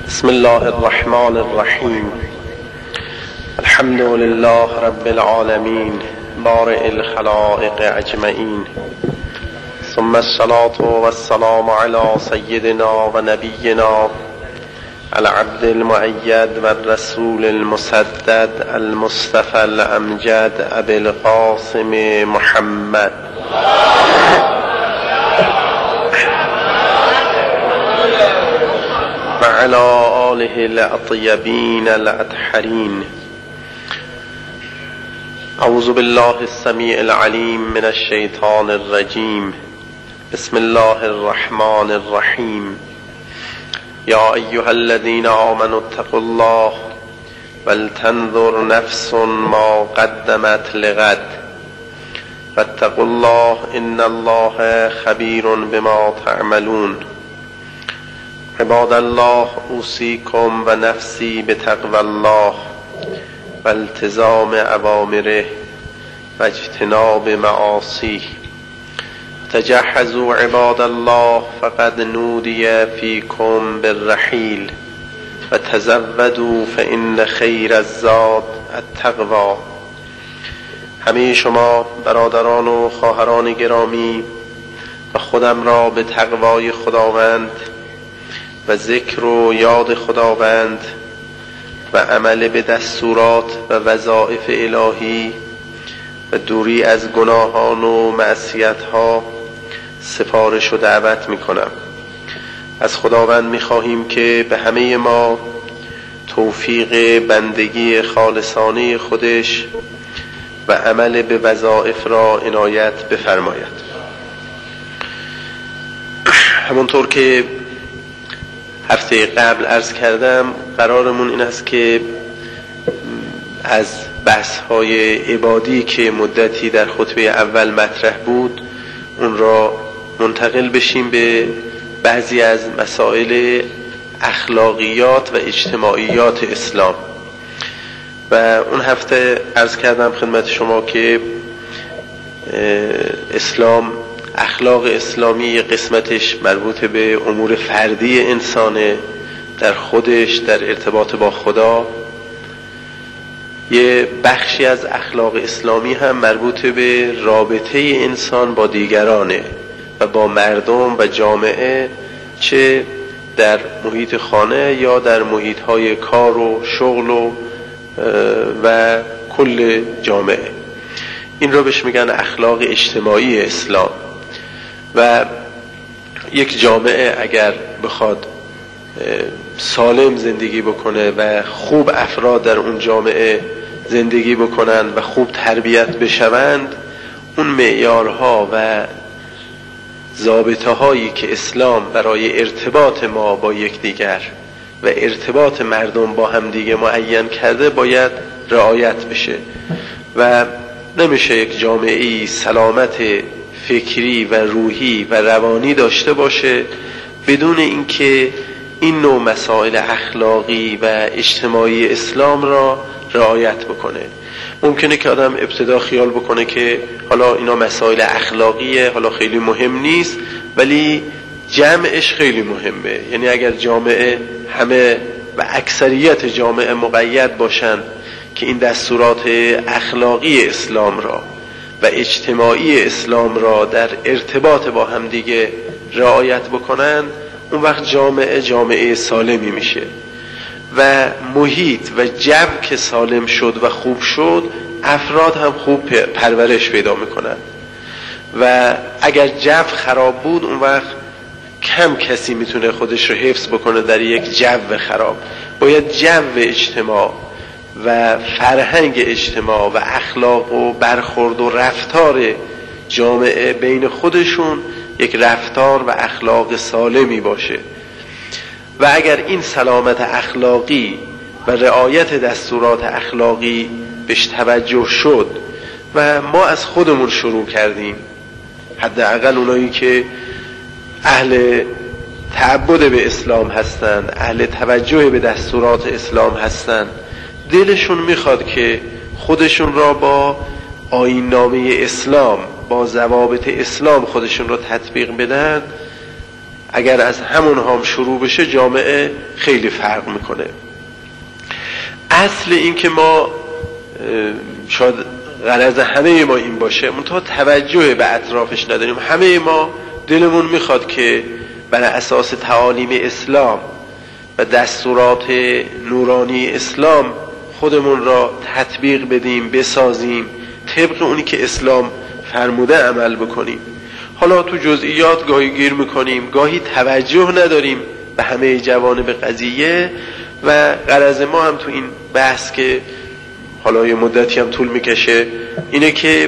بسم الله الرحمن الرحیم. الحمد لله رب العالمین بارئ الخلائق اجمعین، ثم الصلاة والسلام علی سیدنا و نبینا العبد المؤید و الرسول المسدد المصطفى الامجد ابی القاسم محمد وعلى آله الأطيبين الأطهرين. أعوذ بالله السميع العليم من الشيطان الرجيم. بسم الله الرحمن الرحيم. يا أيها الذين آمنوا اتقوا الله ولتنظر نفس ما قدمت لغد واتقوا الله إن الله خبير بما تعملون. عباد الله اوصیکم و نفسی بتقوی الله و التزام اوامره و اجتناب معاصیه. تجهزوا عباد الله فقد نودی فیکم بالرحیل و تزودوا فإن خیر الزاد التقوی. همه شما برادران و خواهران گرامی و خودم را به تقوای خداوند و ذکر و یاد خداوند و عمل به دستورات و وظایف الهی و دوری از گناهان و معصیت‌ها سفارش و دعوت می‌کنم. از خداوند می‌خواهیم که به همه ما توفیق بندگی خالصانه خودش و عمل به وظایف را عنایت بفرماید. همونطور که هفته قبل عرض کردم، قرارمون این است که از بحث‌های عبادی که مدتی در خطبه اول مطرح بود اون را منتقل بشیم به بعضی از مسائل اخلاقیات و اجتماعیات اسلام. و اون هفته عرض کردم خدمت شما که اسلام، اخلاق اسلامی قسمتش مربوط به امور فردی انسانه، در خودش، در ارتباط با خدا. یه بخشی از اخلاق اسلامی هم مربوط به رابطه انسان با دیگرانه و با مردم و جامعه، چه در محیط خانه یا در محیط‌های کار و شغل و کل جامعه. این رو بهش میگن اخلاق اجتماعی اسلام. و یک جامعه اگر بخواد سالم زندگی بکنه و خوب افراد در اون جامعه زندگی بکنن و خوب تربیت بشوند، اون معیارها و ضابطه هایی که اسلام برای ارتباط ما با یکدیگر و ارتباط مردم با همدیگه معین کرده باید رعایت بشه. و نمیشه یک جامعه‌ای سلامت فکری و روحی و روانی داشته باشه بدون اینکه این نوع مسائل اخلاقی و اجتماعی اسلام را رعایت بکنه. ممکنه که آدم ابتدا خیال بکنه که حالا اینا مسائل اخلاقیه، حالا خیلی مهم نیست، ولی جمعش خیلی مهمه. یعنی اگر جامعه همه و اکثریت جامعه مقید باشن که این دستورات اخلاقی اسلام را و اجتماعی اسلام را در ارتباط با هم دیگه رعایت بکنن، اون وقت جامعه سالمی میشه و محیط و جو که سالم شد و خوب شد، افراد هم خوب پرورش پیدا میکنن. و اگر جو خراب بود، اون وقت کم کسی میتونه خودش رو حفظ بکنه در یک جو خراب. باید جو اجتماع و فرهنگ اجتماع و اخلاق و برخورد و رفتار جامعه بین خودشون یک رفتار و اخلاق سالمی باشه. و اگر این سلامت اخلاقی و رعایت دستورات اخلاقی بهش توجه شد و ما از خودمون شروع کردیم، حداقل اونایی که اهل تعبد به اسلام هستند، اهل توجه به دستورات اسلام هستند، دلشون میخواد که خودشون را با آیین‌نامه اسلام، با ضوابط اسلام خودشون را تطبیق بدن، اگر از همون هم شروع بشه جامعه خیلی فرق میکنه. اصل این که ما شاید غرض همه ما این باشه، منتها توجه به اطرافش نداریم. همه ما دلمون میخواد که بر اساس تعالیم اسلام و دستورات نورانی اسلام خودمون را تطبیق بدیم، بسازیم، طبق اونی که اسلام فرموده عمل بکنیم. حالا تو جزئیات گاهی گیر میکنیم، گاهی توجه نداریم به همه جوانب قضیه. و غرض ما هم تو این بحث که حالا یه مدتی هم طول میکشه اینه که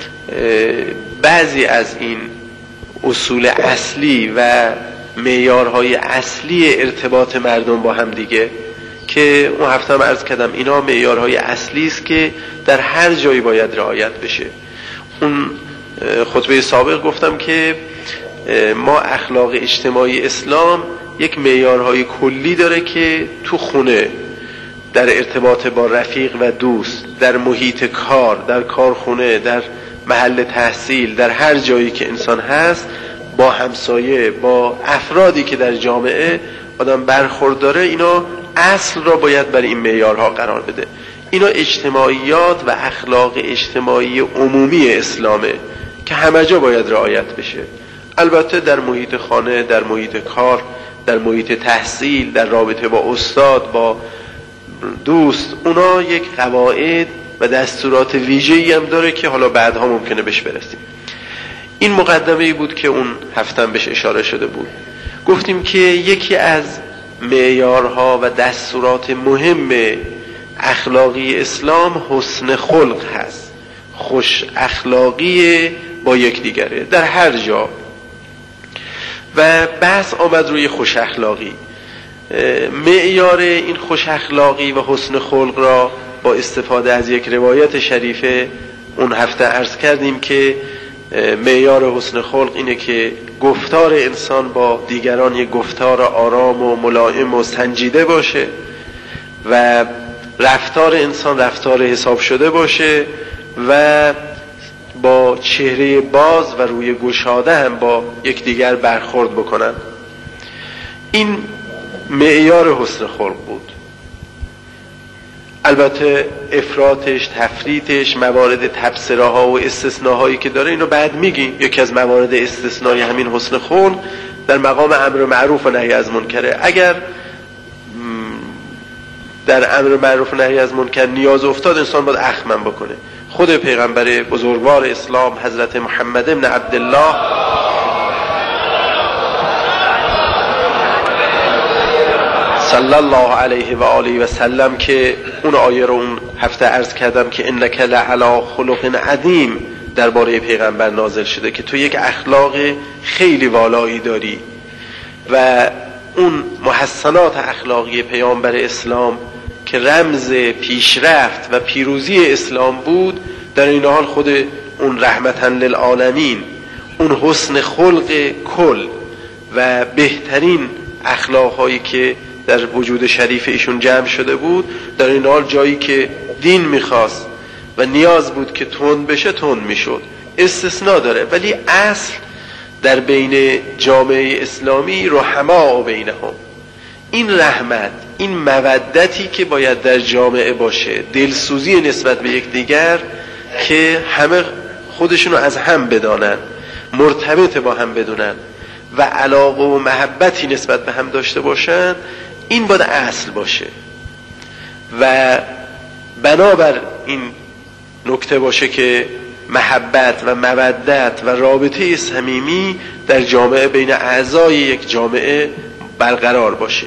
بعضی از این اصول اصلی و معیارهای اصلی ارتباط مردم با هم دیگه که اون هفته هم عرض کردم اینا معیارهای اصلی است که در هر جایی باید رعایت بشه. اون خطبه سابق گفتم که ما اخلاق اجتماعی اسلام یک معیارهای کلی داره که تو خونه، در ارتباط با رفیق و دوست، در محیط کار، در کارخونه، در محل تحصیل، در هر جایی که انسان هست، با همسایه، با افرادی که در جامعه آدم برخورد داره، اینا اصل را باید برای این معیارها قرار بده. اینا اجتماعیات و اخلاق اجتماعی عمومی اسلامه که همه جا باید رعایت بشه. البته در محیط خانه، در محیط کار، در محیط تحصیل، در رابطه با استاد، با دوست، اونا یک قواعد و دستورات ویژه‌ای هم داره که حالا بعدها ممکنه بهش برسیم. این مقدمه‌ای بود که اون هفتم بهش اشاره شده بود. گفتیم که یکی از معیارها و دستورات مهم اخلاقی اسلام حسن خلق هست، خوش اخلاقی با یکدیگره در هر جا. و بحث آمد روی خوش اخلاقی. معیار این خوش اخلاقی و حسن خلق را با استفاده از یک روایت شریفه اون هفته عرض کردیم که معیار حسن خلق اینه که گفتار انسان با دیگران یک گفتار آرام و ملائم و سنجیده باشه و رفتار انسان رفتار حساب شده باشه و با چهره باز و روی گشاده هم با یکدیگر برخورد بکنن. این معیار حسن خلق بود. البته افراطش، تفریطش، موارد تبصره ها و استثناهایی که داره اینو بعد میگیم. یکی از موارد استثنایی همین حسن خلق در مقام امر معروف و نهی از منکره. اگر در امر معروف و نهی از منکر نیاز افتاد انسان باید اخمن بکنه. خود پیغمبر بزرگوار اسلام حضرت محمد ابن عبدالله صلی الله علیه و آله و سلم که اون آیه رو اون هفته عرض کردم که انک لعلی خلق عظیم درباره پیغمبر نازل شده که تو یک اخلاق خیلی والایی داری و اون محسنات اخلاقی پیامبر اسلام که رمز پیشرفت و پیروزی اسلام بود، در این حال خود اون رحمتا للعالمین، اون حسن خلق کل و بهترین اخلاقهایی که در وجود شریف ایشون جمع شده بود، در این حال جایی که دین میخواست و نیاز بود که تند بشه تند میشد. استثناء داره ولی اصل در بین جامعه اسلامی رحما و بینهم، این رحمت، این مودتی که باید در جامعه باشه، دلسوزی نسبت به یکدیگر که همه خودشونو از هم بدانن، مرتبط با هم بدونن و علاقه و محبتی نسبت به هم داشته باشن، این باید اصل باشه و بنابر این نکته باشه که محبت و مودت و رابطه صمیمی در جامعه بین اعضای یک جامعه برقرار باشه.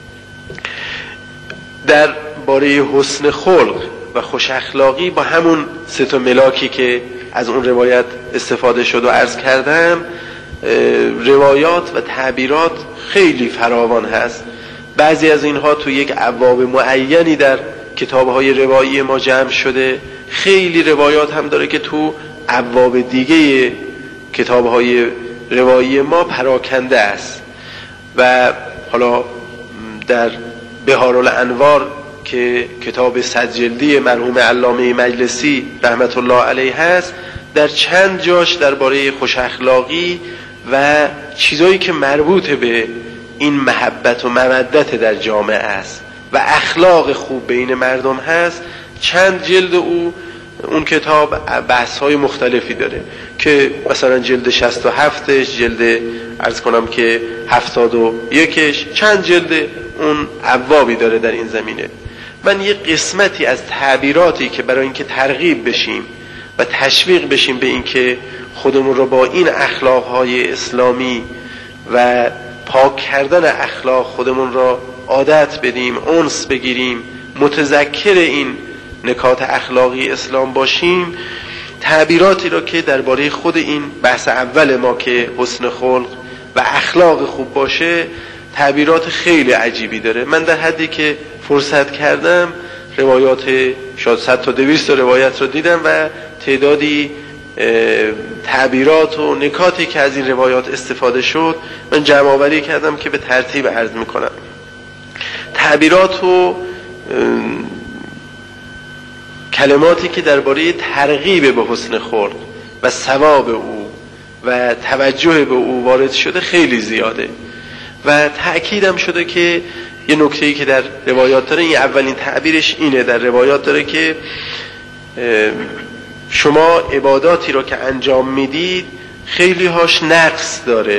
در باره حسن خلق و خوش اخلاقی با همون سه تا ملاکی که از اون روایت استفاده شد و عرض کردم، روایات و تعبیرات خیلی فراوان هست. بعضی از اینها تو یک ابواب معینی در کتاب‌های روایی ما جمع شده، خیلی روایات هم داره که تو ابواب دیگه کتاب‌های روایی ما پراکنده است. و حالا در بهارالانوار که کتاب 100 جلدی مرحوم علامه مجلسی رحمت الله علیه هست، در چند جاش درباره خوش اخلاقی و چیزایی که مربوط به این محبت و مودت در جامعه است و اخلاق خوب بین مردم هست. چند جلد اون کتاب بحث‌های مختلفی داره که مثلا جلد 67ش، جلد عرض کنم که 71ش، چند جلد اون ابوابی داره در این زمینه. من یه قسمتی از تعبیراتی که برای اینکه ترغیب بشیم و تشویق بشیم به اینکه خودمون رو با این اخلاق‌های اسلامی و پاک کردن اخلاق خودمون را عادت بدیم، انس بگیریم، متذکر این نکات اخلاقی اسلام باشیم، تعبیراتی را که درباره خود این بحث اول ما که حسن خلق و اخلاق خوب باشه، تعبیرات خیلی عجیبی داره. من در حدی که فرصت کردم روایات شاید 100 تا 200 روایت رو دیدم و تعدادی تعبیرات و نکاتی که از این روایات استفاده شد من جمع آوری کردم که به ترتیب عرض میکنم. تعبیرات و کلماتی که درباره ترغیب به حسن خلق و ثواب او و توجه به او وارد شده خیلی زیاده و تأکیدم شده که یه نکته‌ای که در روایات داره، این اولین تعبیرش اینه، در روایات داره که شما عباداتی رو که انجام میدید خیلی هاش نقص داره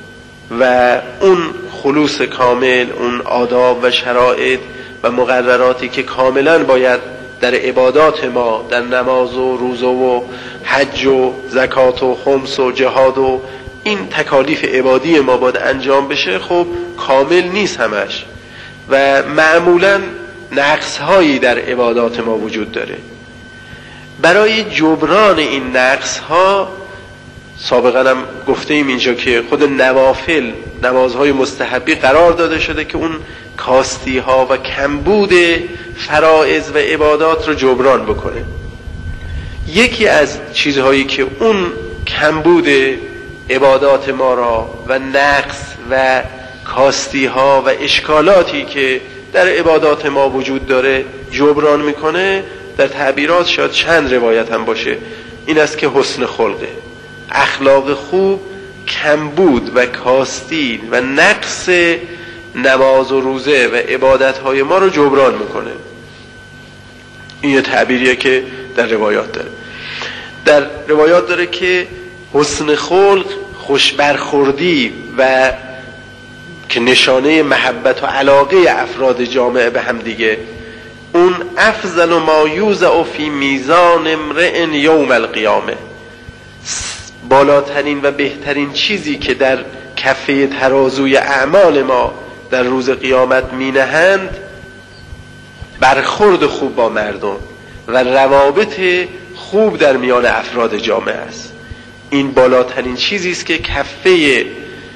و اون خلوص کامل، اون آداب و شرایط و مقرراتی که کاملا باید در عبادات ما، در نماز و روزه و حج و زکات و خمس و جهاد و این تکالیف عبادی ما باید انجام بشه، خب کامل نیست همش و معمولا نقص هایی در عبادات ما وجود داره. برای جبران این نقص ها سابقا هم گفته ایم اینجا که خود نوافل، نمازهای مستحبی قرار داده شده که اون کاستی ها و کمبود فرائض و عبادات رو جبران بکنه. یکی از چیزهایی که اون کمبود عبادات ما را و نقص و کاستی ها و اشکالاتی که در عبادات ما وجود داره جبران میکنه، در تعبیرات شاید چند روایت هم باشه، این است که حسن خلقه، اخلاق خوب کمبود و کاستی و نقص نماز و روزه و عبادتهای ما رو جبران میکنه. این یه تعبیریه که در روایات داره. در روایات داره که حسن خلق، خوش برخوردی و که نشانه محبت و علاقه افراد جامعه به هم دیگه، اون افضل ما یوضع فی میزان امرئ یوم القیامه، بالاترین و بهترین چیزی که در کفه ترازوی اعمال ما در روز قیامت می نهند برخورد خوب با مردم و روابط خوب در میان افراد جامعه است. این بالاترین چیزی است که کفه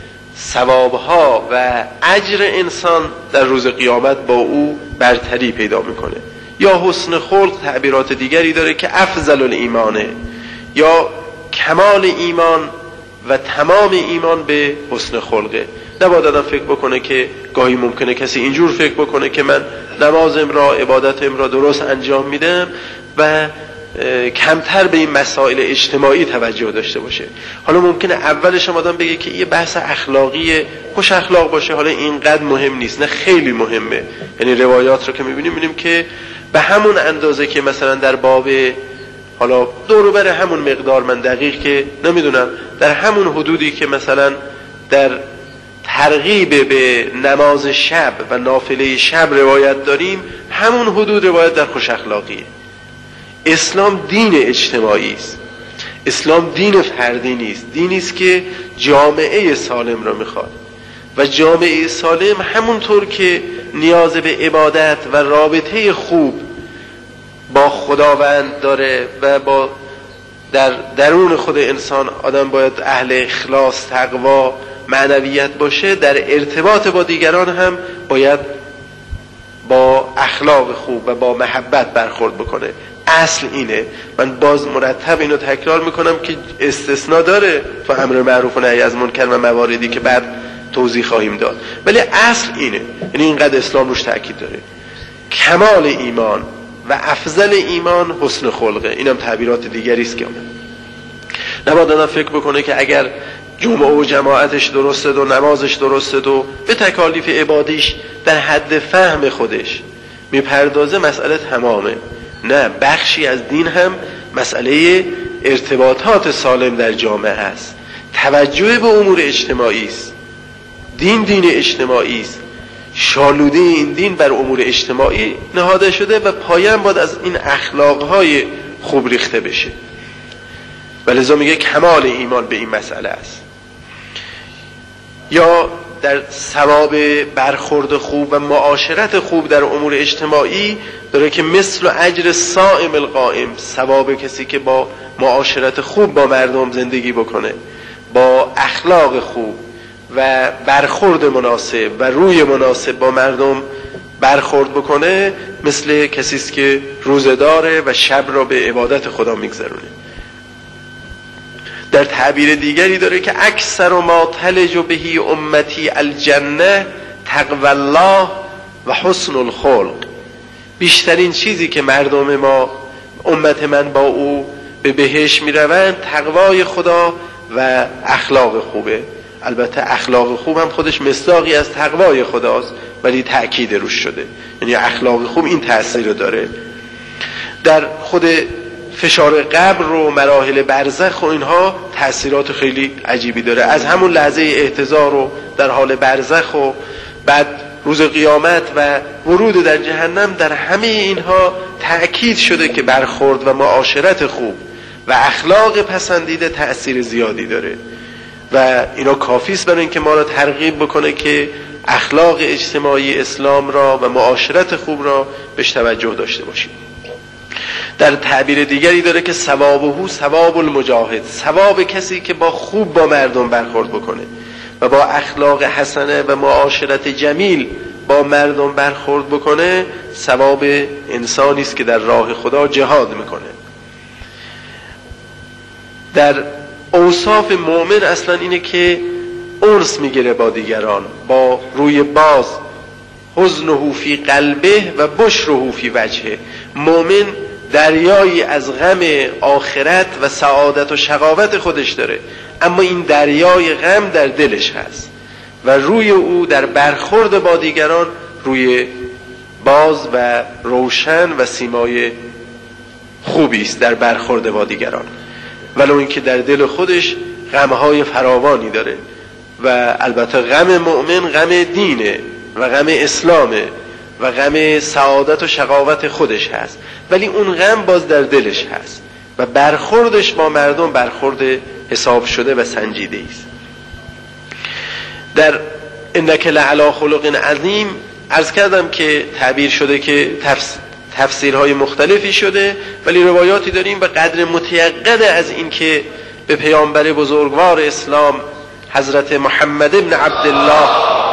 ثوابها و اجر انسان در روز قیامت با او برتری پیدا میکنه. یا حسن خلق تعبیرات دیگری داره که افضل الایمانه، یا کمال ایمان و تمام ایمان به حسن خلقه. نباید آدم فکر بکنه که گاهی ممکنه کسی اینجور فکر بکنه که من نمازم را، عبادتم را درست انجام میدم و کمتر به این مسائل اجتماعی توجه داشته باشه. حالا ممکنه اولش هم آدم بگه که یه بحث اخلاقی خوش اخلاق باشه، حالا اینقدر مهم نیست. نه، خیلی مهمه. یعنی روایات رو که میبینیم که به همون اندازه که مثلا در باب حالا دور و بر همون مقدار، من دقیق که نمیدونم، در همون حدودی که مثلا در ترغیب به نماز شب و نافله شب روایت داریم، همون حدود روایت در خوش اخلاقیه. اسلام دین اجتماعی است. اسلام دین فردی نیست. دینی است که جامعه سالم را میخواد و جامعه سالم همونطور که نیاز به عبادت و رابطه خوب با خداوند داره و با در درون خود انسان آدم باید اهل اخلاص، تقوا، معنویت باشه، در ارتباط با دیگران هم باید با اخلاق خوب و با محبت برخورد بکنه. اصل اینه. من باز مرتب اینو تکرار میکنم که استثناء داره تو امر معروف و نهی از منکر و مواردی که بعد توضیح خواهیم داد، ولی اصل اینه. یعنی اینقدر اسلام روش تاکید داره. کمال ایمان و افضل ایمان حسن خلقه. اینم تعبیرات دیگری است که نباید آدم فکر بکنه که اگر جمعه و جماعتش درسته و نمازش درسته و به تکالیف عبادیش در حد فهم خودش میپردازه، مسئله تمامه. نه، بخشی از دین هم مسئله ارتباطات سالم در جامعه است، توجه به امور اجتماعی است. دین اجتماعی است، شالوده این دین بر امور اجتماعی نهاده شده و پایه‌ام باید از این اخلاقهای خوب ریخته بشه. ولذا میگه کمال ایمان به این مسئله است. یا در ثواب برخورد خوب و معاشرت خوب در امور اجتماعی داره که مثل اجر صائم القائم، ثواب کسی که با معاشرت خوب با مردم زندگی بکنه، با اخلاق خوب و برخورد مناسب و روی مناسب با مردم برخورد بکنه، مثل کسی است که روزه داره و شب را به عبادت خدا میگذرونه. در تعبیر دیگری داره که اکثر ما تلج بهی امتی الجنه تقوی الله و حسن الخلق. بیشترین چیزی که مردم ما، امت من، با او به بهشت میروند تقوای خدا و اخلاق خوبه. البته اخلاق خوب هم خودش مصداقی از تقوای خداست، ولی تأکید روش شده. یعنی اخلاق خوب این تأثیر داره. در خود فشار قبر و مراحل برزخ و اینها تأثیرات خیلی عجیبی داره. از همون لحظه احتضار و در حال برزخ و بعد روز قیامت و ورود در جهنم، در همه اینها تأکید شده که برخورد و معاشرت خوب و اخلاق پسندیده تأثیر زیادی داره و اینا کافی است برای اینکه ما را ترغیب بکنه که اخلاق اجتماعی اسلام را و معاشرت خوب را بهش توجه داشته باشیم. در تعبیر دیگری داره که ثوابه ثواب المجاهد، ثواب کسی که با خوب با مردم برخورد بکنه و با اخلاق حسنه و معاشرت جمیل با مردم برخورد بکنه، ثواب انسانی است که در راه خدا جهاد میکنه. در اوصاف مؤمن اصلا اینه که انس میگیره با دیگران، با روی باز، حزنه فی قلبه و بشره فی وجهه. مؤمن دریایی از غم آخرت و سعادت و شقاوت خودش داره، اما این دریای غم در دلش هست و روی او در برخورد با دیگران روی باز و روشن و سیمای خوبی است در برخورد با دیگران، ولو اینکه در دل خودش غمهای فراوانی داره. و البته غم مؤمن غم دینه و غم اسلامه و غم سعادت و شقاوت خودش هست، ولی اون غم باز در دلش هست و برخوردش با مردم برخورد حساب شده و سنجیده است. در انک لعلی خلق عظیم عرض کردم که تعبیر شده که تفسیرهای مختلفی شده، ولی روایاتی داریم به قدر متیقن از این که به پیامبر بزرگوار اسلام حضرت محمد ابن عبدالله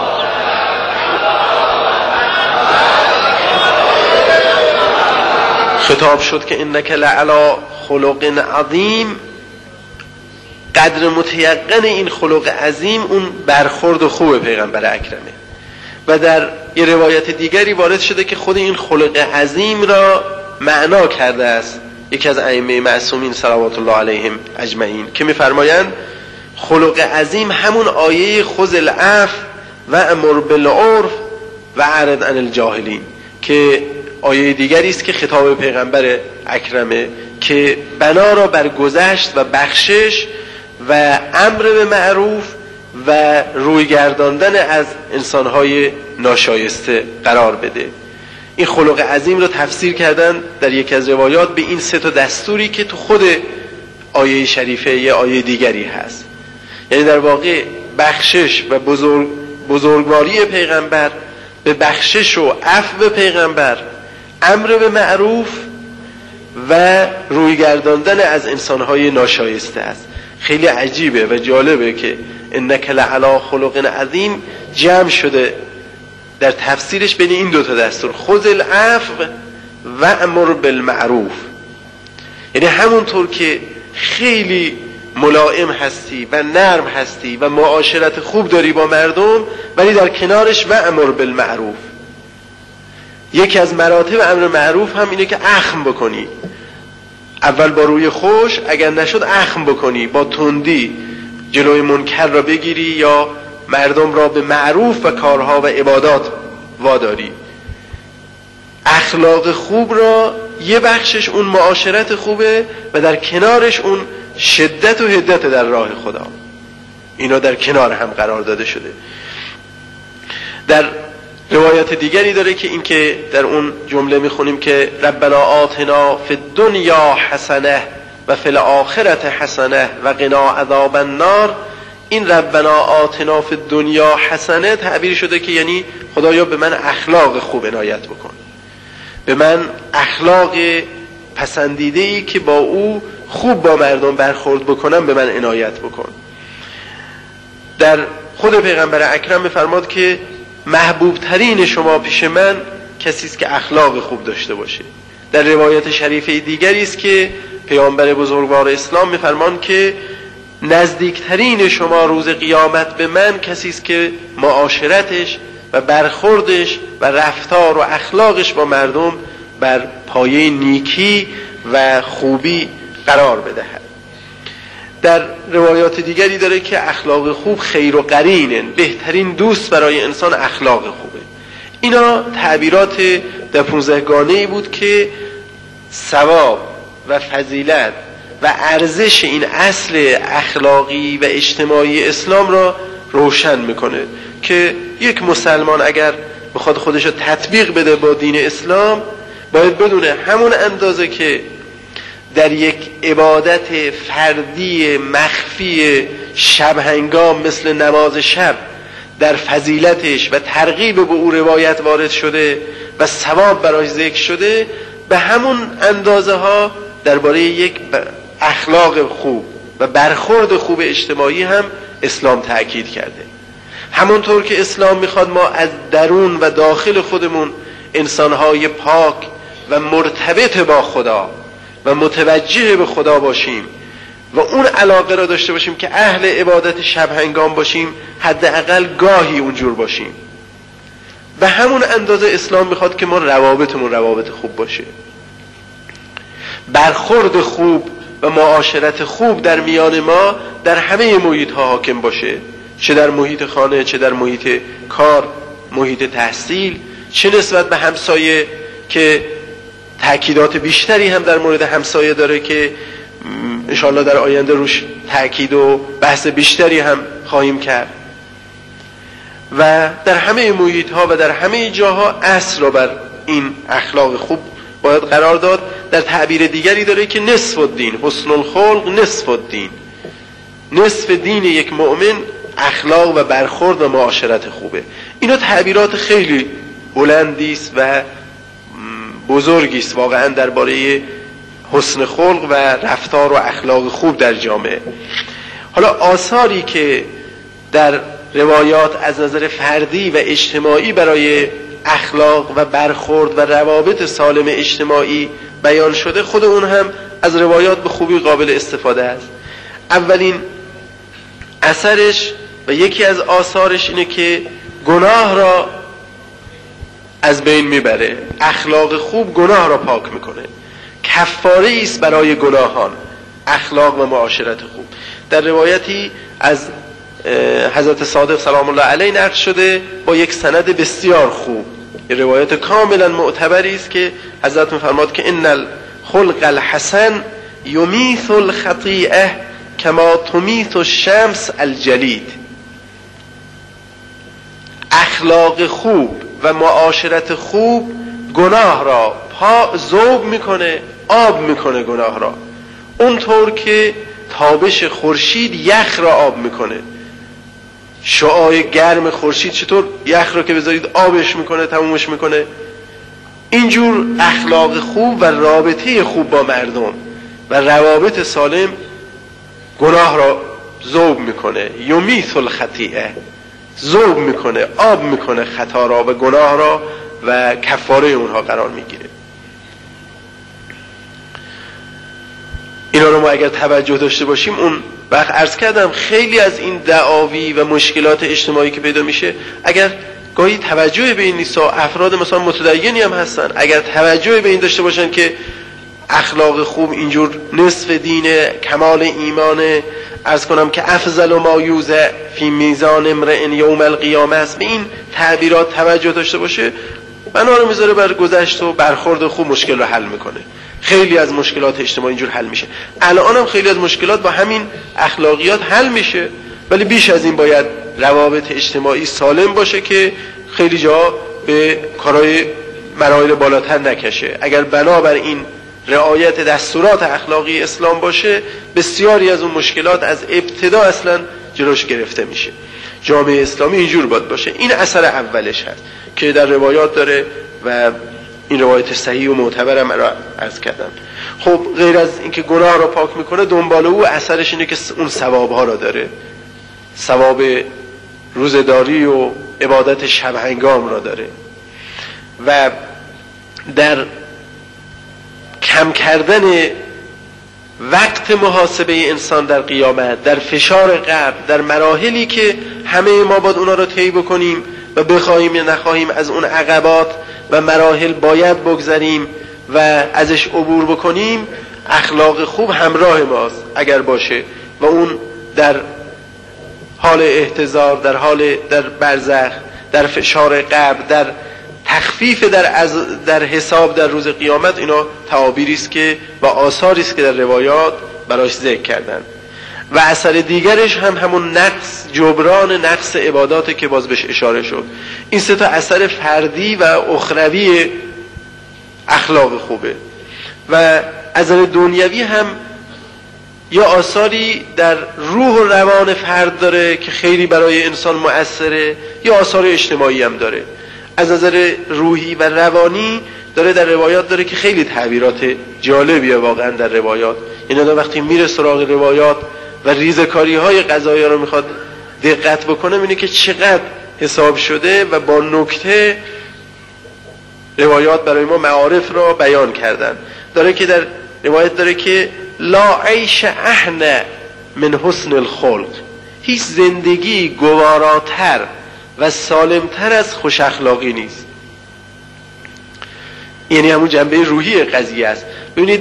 خطاب شد که انک لعلی خلق عظیم. قدر متیقن این خلق عظیم اون برخورد خوب پیغمبر اکرمه. و در یه روایت دیگری وارد شده که خود این خلق عظیم را معنا کرده است یکی از ائمه معصومین صلوات الله علیهم اجمعین که می‌فرمایند خلق عظیم همون آیه خذ العفو و امر بالعرف و اعرض عن الجاهلین که آیه دیگری است که خطاب پیغمبر اکرمه که بنا را بر گذشت و بخشش و امر به معروف و روی گرداندن از انسانهای ناشایسته قرار بده. این خلق عظیم رو تفسیر کردن در یکی از روایات به این سه تا دستوری که تو خود آیه شریفه یه آیه دیگری هست. یعنی در واقع بخشش و بزرگواری پیغمبر به بخشش و عفو پیغمبر، امر به معروف و روی گرداندن از انسانهای ناشایسته است. خیلی عجیبه و جالبه که انک لعلی خلق عظیم جمع شده در تفسیرش بین این دوتا دستور، خذ العفو و امر بالمعروف. یعنی همونطور که خیلی ملائم هستی و نرم هستی و معاشرت خوب داری با مردم، ولی در کنارش و امر بالمعروف. یکی از مراتب امر معروف هم اینه که اخم بکنی، اول با روی خوش، اگر نشد اخم بکنی با تندی، جلوی منکر را بگیری یا مردم را به معروف و کارها و عبادات واداری. اخلاق خوب را یه بخشش اون معاشرت خوبه و در کنارش اون شدت و حدت در راه خدا. اینا در کنار هم قرار داده شده. در روایت دیگری داره که این که در اون جمله میخونیم که ربنا آتنا فی الدنیا حسنه و فی الاخرة حسنه و قنا عذاب النار، این ربنا آتنا فی الدنیا حسنه تعبیر شده که یعنی خدایا به من اخلاق خوب عنایت بکن، به من اخلاق پسندیده‌ای که با او خوب با مردم برخورد بکنم به من عنایت بکن. در خود پیغمبر اکرم می‌فرماد که محبوب ترین شما پیش من کسی است که اخلاق خوب داشته باشه. در روایت شریفه دیگری است که پیامبر بزرگوار اسلام می‌فرمان که نزدیکترین شما روز قیامت به من کسی است که معاشرتش و برخوردش و رفتار و اخلاقش با مردم بر پایه نیکی و خوبی قرار بدهد. در روایات دیگری داره که اخلاق خوب خیر و قرینن، بهترین دوست برای انسان اخلاق خوبه. اینا تعبیرات در 15 گانه‌ای بود که ثواب و فضیلت و ارزش این اصل اخلاقی و اجتماعی اسلام را روشن میکنه که یک مسلمان اگر بخواد خودش رو تطبیق بده با دین اسلام باید بدونه همون اندازه که در یک عبادت فردی مخفی شب هنگام مثل نماز شب در فضیلتش و ترغیب به او روایت وارد شده و ثواب برای ذکر شده، به همون اندازه ها درباره یک اخلاق خوب و برخورد خوب اجتماعی هم اسلام تأکید کرده. همونطور که اسلام میخواد ما از درون و داخل خودمون انسانهای پاک و مرتبط با خدا و متوجه به خدا باشیم و اون علاقه را داشته باشیم که اهل عبادت شب هنگام باشیم، حداقل گاهی اونجور باشیم. به همون اندازه اسلام میخواد که ما روابطمون روابط خوب باشه، برخورد خوب و معاشرت خوب در میان ما در همه محیط ها حاکم باشه، چه در محیط خانه، چه در محیط کار، محیط تحصیل، چه نسبت به همسایه که تأکیدات بیشتری هم در مورد همسایه داره که انشاءالله در آینده روش تأکید و بحث بیشتری هم خواهیم کرد. و در همه محیط ها و در همه جاها اصل را بر این اخلاق خوب باید قرار داد. در تعبیر دیگری داره که نصف الدین حسن الخلق نصف الدین، نصف دین یک مؤمن اخلاق و برخورد و معاشرت خوبه. اینا تعبیرات خیلی بلندی است و بزرگی است واقعا درباره حسن خلق و رفتار و اخلاق خوب در جامعه. حالا آثاری که در روایات از نظر فردی و اجتماعی برای اخلاق و برخورد و روابط سالم اجتماعی بیان شده، خود اون هم از روایات به خوبی قابل استفاده است. اولین اثرش و یکی از آثارش اینه که گناه را از بین میبره. اخلاق خوب گناه را پاک میکنه، کفاره است برای گناهان اخلاق و معاشرت خوب. در روایتی از حضرت صادق سلام الله علیه نقل شده با یک سند بسیار خوب، یه روایت کاملا معتبری است که حضرت میفرماد که ان الخلق الحسن یمیث الخطیئه کما تمیث الشمس الجلید. اخلاق خوب و معاشرت خوب گناه را ذوب میکنه، آب میکنه گناه را، اونطور که تابش خورشید یخ را آب میکنه. شعاع گرم خورشید چطور یخ را که بذارید آبش میکنه، تمومش میکنه. اینجور اخلاق خوب و رابطه خوب با مردم و روابط سالم گناه را ذوب میکنه. یمیث الخطیئه، ذوب میکنه، آب میکنه خطا را و گناه را و کفاره اونها قرار میگیره. اینا رو ما اگر توجه داشته باشیم، اون وقت عرض کردم خیلی از این دعاوی و مشکلات اجتماعی که پیدا میشه، اگر گاهی توجه به این نیست، افراد مثلا متدینی هم هستن، اگر توجه به این داشته باشن که اخلاق خوب اینجور نصف دینه، کمال ایمانه. عرض کنم که افضل ما یوضع فی میزان امرئ یوم القیامه است. به این تعبیرات توجه داشته باشه، بنا رو میذاره بر گذشت و برخورد خوب مشکل رو حل میکنه. خیلی از مشکلات اجتماعی اینجور حل میشه. الان هم خیلی از مشکلات با همین اخلاقیات حل میشه، ولی بیش از این باید روابط اجتماعی سالم باشه که خیلی جا به کارهای مراحل بالاتر نکشه. اگر بنابر این رعایت دستورات اخلاقی اسلام باشه، بسیاری از اون مشکلات از ابتدا اصلا جلوش گرفته میشه. جامعه اسلامی اینجور باید باشه. این اثر اولش هست که در روایات داره و این روایت صحیح و معتبرم را عرض کردم. خب غیر از اینکه گناه را پاک میکنه، دنبال او اثرش اینه که اون ثوابها را داره. ثواب روزداری و عبادت شب هنگام را داره و در کم کردن وقت محاسبه انسان در قیامت، در فشار قبر، در مراحلی که همه ما باید اونا رو طی بکنیم و بخواهیم یا نخواهیم از اون عقبات و مراحل باید بگذریم و ازش عبور بکنیم. اخلاق خوب همراه ماست اگر باشه و اون در حال احتضار، در برزخ، در فشار قبر، در تخفیف در حساب در روز قیامت، اینا تعابیری است که و آثاری است که در روایات براش ذکر کردن. و اثر دیگرش هم همون نقص، جبران نقص عبادات که باز بهش اشاره شد. این سه تا اثر فردی و اخروی اخلاق خوبه. و اثر دنیوی هم یا آثاری در روح و روان فرد داره که خیلی برای انسان مؤثره، یا آثار اجتماعی هم داره. از نظر روحی و روانی داره در روایات داره که خیلی تعبیرات جالبیه واقعا در روایات. این آدم وقتی میره سراغ روایات و ریزکاری های قضایی رو میخواد دقت بکنه، میبینه که چقدر حساب شده و با نکته روایات برای ما معارف را بیان کردن. داره که در روایت داره که لا عیش احن من حسن الخلق، هیچ زندگی گواراتر و سالمتر از خوش اخلاقی نیست. یعنی همون جنبه روحی قضیه است. ببینید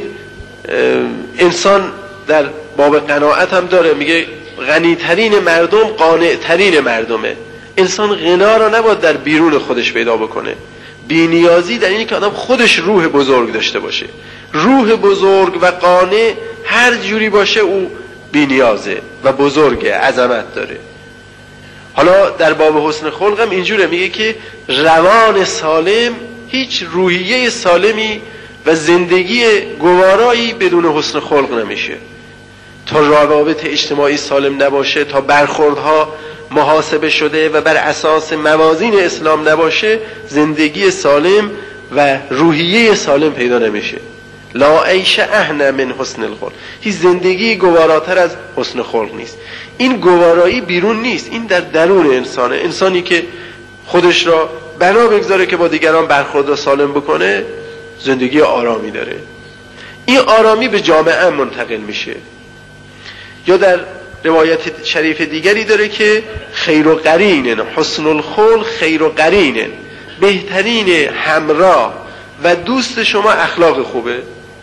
انسان در باب قناعت هم داره، میگه غنیترین مردم قانعترین مردمه. انسان غنا را نباید در بیرون خودش پیدا بکنه. بی‌نیازی در اینه که آدم خودش روح بزرگ داشته باشه. روح بزرگ و قانع هر جوری باشه او بی‌نیازه و بزرگه، عظمت داره. حالا در باب حسن خلق هم اینجوره، میگه که روان سالم، هیچ روحیه سالمی و زندگی گوارایی بدون حسن خلق نمیشه. تا روابط اجتماعی سالم نباشه، تا برخوردها محاسبه شده و بر اساس موازین اسلام نباشه، زندگی سالم و روحیه سالم پیدا نمیشه. لا عیش احن من حسن الخلق، هیچ زندگی گواراتر از حسن خلق نیست. این گوارایی بیرون نیست، این در درون انسانه. انسانی که خودش را بنا بگذاره که با دیگران برخورد سالم بکنه، زندگی آرامی داره. این آرامی به جامعه منتقل میشه. یا در روایت شریف دیگری داره که خیر و قرین، حسن الخلق خیر و قرین، بهترین همراه و دوست شما اخلاق خوبه.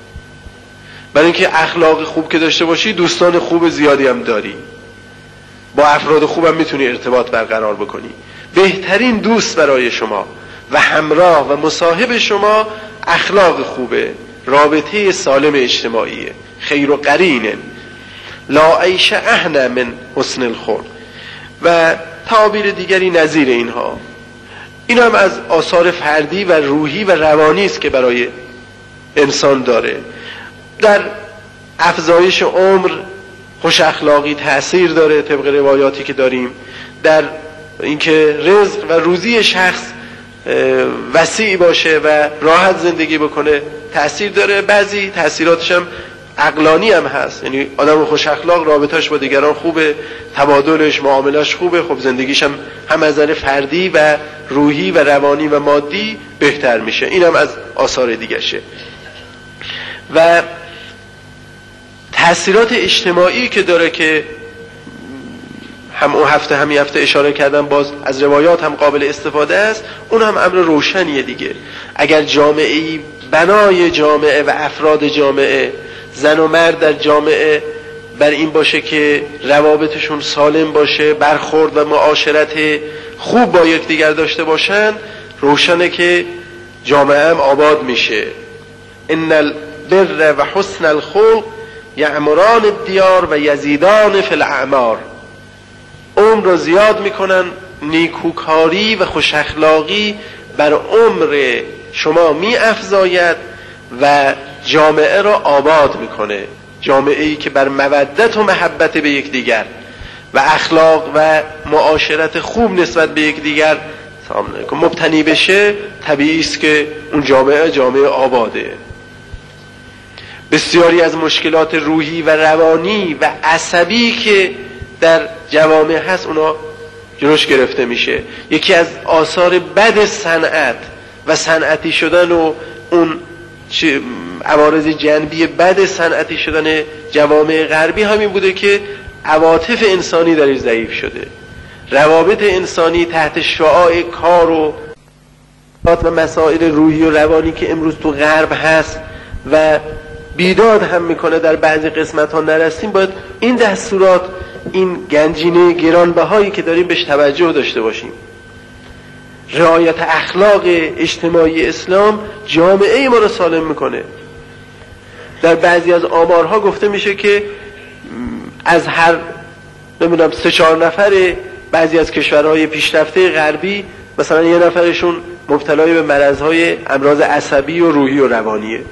برای اینکه اخلاق خوب که داشته باشی، دوستان خوب زیادی هم داری، با افراد خوب هم میتونی ارتباط برقرار بکنی. بهترین دوست برای شما و همراه و مصاحب شما اخلاق خوبه، رابطه سالم اجتماعیه. خیر و قرین لا عیش احن من حسن الخلق. و تعابیر دیگری نظیر اینها. اینا هم از آثار فردی و روحی و روانی است که برای انسان داره. در افزایش عمر خوش اخلاقی تأثیر داره طبق روایاتی که داریم. در اینکه رزق و روزی شخص وسیع باشه و راحت زندگی بکنه تأثیر داره. بعضی تأثیراتش هم عقلانی هم هست، یعنی آدم خوش اخلاق رابطه‌اش با دیگران خوبه، تبادلش، معامله‌اش خوبه، خب زندگیش هم از نظر فردی و روحی و روانی و مادی بهتر میشه. این هم از آثار دیگشه. و تأثیرات اجتماعی که داره که هم اون هفته همین هفته اشاره کردم، باز از روایات هم قابل استفاده است. اون هم امر روشنیه دیگه. اگر جامعه‌ای، بنای جامعه و افراد جامعه، زن و مرد در جامعه بر این باشه که روابطشون سالم باشه، برخورد و معاشرت خوب با یکدیگر داشته باشن، روشنه که جامعه هم آباد میشه. ان البر و حسن الخلق یعمران الدیار و یزیدان فی الاعمار. عمر رو زیاد میکنن، نیکوکاری و خوش اخلاقی بر عمر شما می افزاید و جامعه را آباد میکنه. جامعه ای که بر مودت و محبت به یکدیگر و اخلاق و معاشرت خوب نسبت به یکدیگر مبتنی بشه، طبیعی است که اون جامعه آباده. بسیاری از مشکلات روحی و روانی و عصبی که در جوامع هست اونا جلوش گرفته میشه. یکی از آثار بد صنعت و صنعتی شدن و اون عوارض جنبی بد صنعتی شدن جوامع غربی همین بوده که عواطف انسانی درش ضعیف شده. روابط انسانی تحت شعاع کار و مسائل روحی و روانی که امروز تو غرب هست و بیداد هم میکنه در بعضی قسمت ها نرسیم، باید این دستورات، این گنجینه گرانبهایی که داریم بهش توجه داشته باشیم. رعایت اخلاق اجتماعی اسلام جامعه ما رو سالم میکنه. در بعضی از آمارها گفته میشه که از هر 3-4 نفر بعضی از کشورهای پیشرفته غربی مثلا یه نفرشون مبتلای به مرضهای امراض عصبی و روحی و روانیه.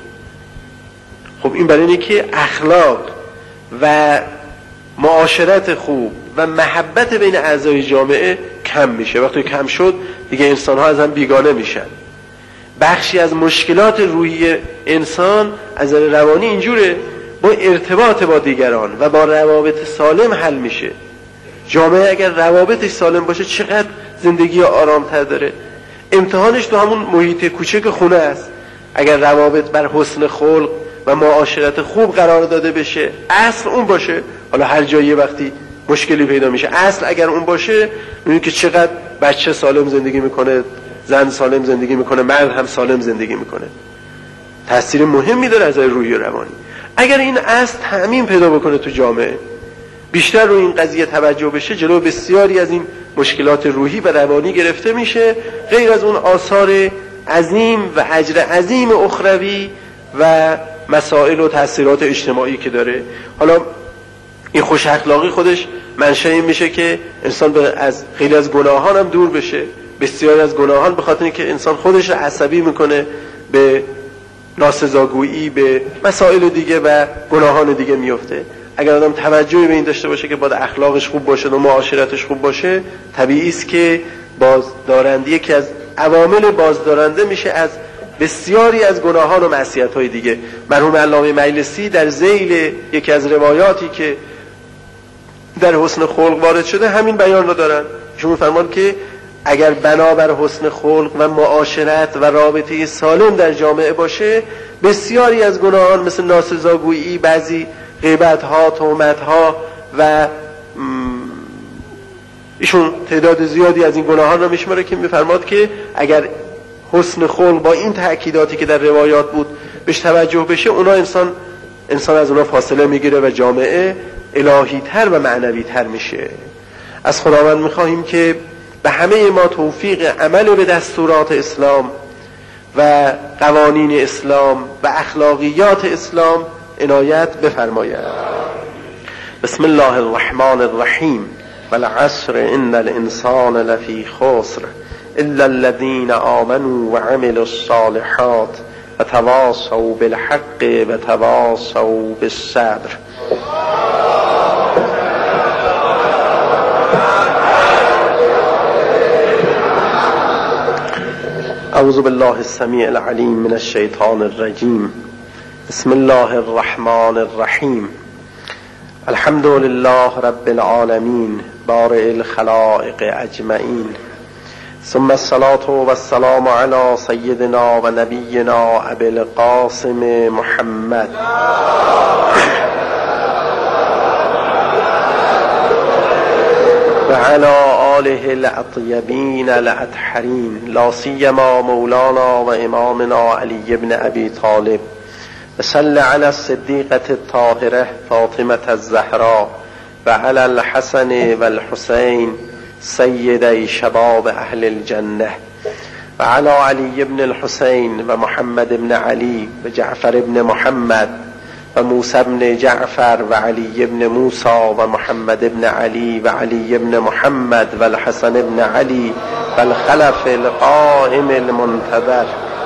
خب این برای اینه که اخلاق و معاشرت خوب و محبت بین اعضای جامعه کم میشه. وقتی کم شد دیگه انسان‌ها از هم بیگانه میشن. بخشی از مشکلات روحی انسان از نظر روانی اینجوره، با ارتباط با دیگران و با روابط سالم حل میشه. جامعه اگر روابطش سالم باشه چقدر زندگی آرامتر داره. امتحانش تو همون محیط کوچک خونه است. اگر روابط بر حسن خلق و معاشرت خوب قرار داده بشه، اصل اون باشه، حالا هر جایی وقتی مشکلی پیدا میشه، اصل اگر اون باشه، میبینید که چقدر بچه سالم زندگی میکنه، زن سالم زندگی میکنه، مرد هم سالم زندگی میکنه. تأثیر مهمی داره از روحی و روانی. اگر این اصل تعمیم پیدا بکنه تو جامعه، بیشتر رو این قضیه توجه بشه، جلو بسیاری از این مشکلات روحی و روانی گرفته میشه، غیر از اون آثار عظیم و اجر عظیم اخروی و مسائل و تأثیرات اجتماعی که داره. حالا این خوش اخلاقی خودش منشأ این میشه که انسان از خیلی از گناهان هم دور بشه. بسیاری از گناهان به خاطر اینکه انسان خودش عصبی میکنه، به ناسزاگویی، به مسائل دیگه و گناهان دیگه میفته. اگر آدم توجهی به این داشته باشه که باید اخلاقش خوب باشه و معاشرتش خوب باشه، طبیعی است که بازدارنده یکی از عوامل بازدارنده میشه از بسیاری از گناهان و معصیت‌های دیگه. مرحوم علامه مجلسی در ذیل یکی از روایاتی که در حسن خلق وارد شده همین بیان رو دارن. ایشون می‌فرمان که اگر بنابر حسن خلق و معاشرت و رابطه سالم در جامعه باشه، بسیاری از گناهان مثل ناسزاگویی، بعضی غیبت‌ها، تهمت‌ها و ایشون تعداد زیادی از این گناهان رو میشماره که می‌فرماد که اگر حسن خلق با این تأکیداتی که در روایات بود بهش توجه بشه، اونا انسان از اونا فاصله میگیره و جامعه الهی تر و معنوی تر میشه. از خداوند میخواهیم که به همه ما توفیق عمل به دستورات اسلام و قوانین اسلام و اخلاقیات اسلام عنایت بفرماید. بسم الله الرحمن الرحیم. والعصر ان الانسان لفی خسر الا الذين آمنوا وعملوا الصالحات وتواصوا بالحق وتواصوا بالصبر. اعوذ بالله السمیع العلیم من الشیطان الرجیم. بسم الله الرحمن الرحیم. الحمد لله رب العالمین بارئ الخلائق اجمعین، ثم الصلاة والسلام على سيدنا و نبینا ابی القاسم محمد. وعلى آله الأطيبين الأطهرين لا سيما مولانا وإمامنا علي بن أبي طالب وصل على الصديقة الطاهرة فاطمة الزهراء وعلى الحسن والحسين سيدي شباب أهل الجنة وعلى علي بن الحسين ومحمد بن علي وجعفر بن محمد وموسى بن جعفر وعلي بن موسى ومحمد بن علي وعلي بن محمد والحسن بن علي والخلف القائم المنتظر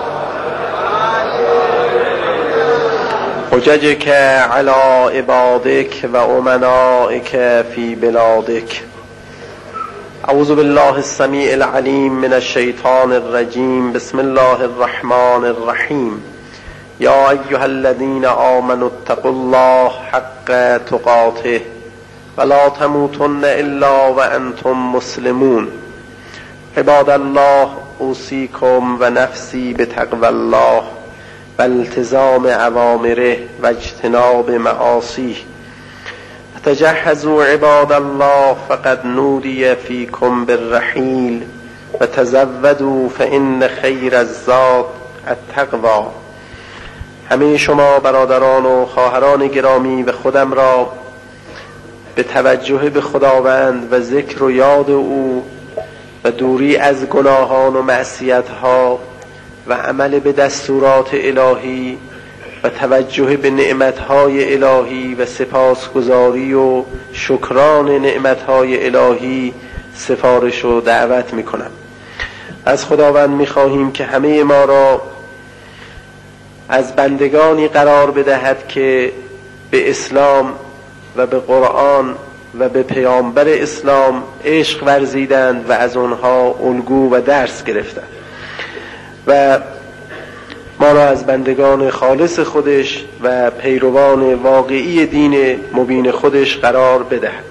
حججك على عبادك وأمنائك في بلادك. أعوذ بالله السميع العليم من الشيطان الرجيم. بسم الله الرحمن الرحيم. يا أيها الذين آمنوا اتقوا الله حق تقاته ولا تموتن إلا وأنتم مسلمون. عباد الله أوصيكم ونفسي بتقوى الله والتزام أوامره واجتناب معاصيه. تجهزوا عباد الله فقد نودي فيكم بالرحيل وتزودوا فإن خير الزاد التقوى. همه شما برادران و خواهران گرامی و خودم را به توجه به خداوند و ذکر و یاد او و دوری از گناهان و معصیت‌ها و عمل به دستورات الهی و توجه به نعمت‌های الهی و سپاسگزاری و شکران نعمت‌های الهی سفارش و دعوت می‌کنم. از خداوند می‌خواهیم که همه ما را از بندگانی قرار بدهد که به اسلام و به قرآن و به پیامبر اسلام عشق ورزیدند و از آنها الگو و درس گرفتند و ما را از بندگان خالص خودش و پیروان واقعی دین مبین خودش قرار بدهد.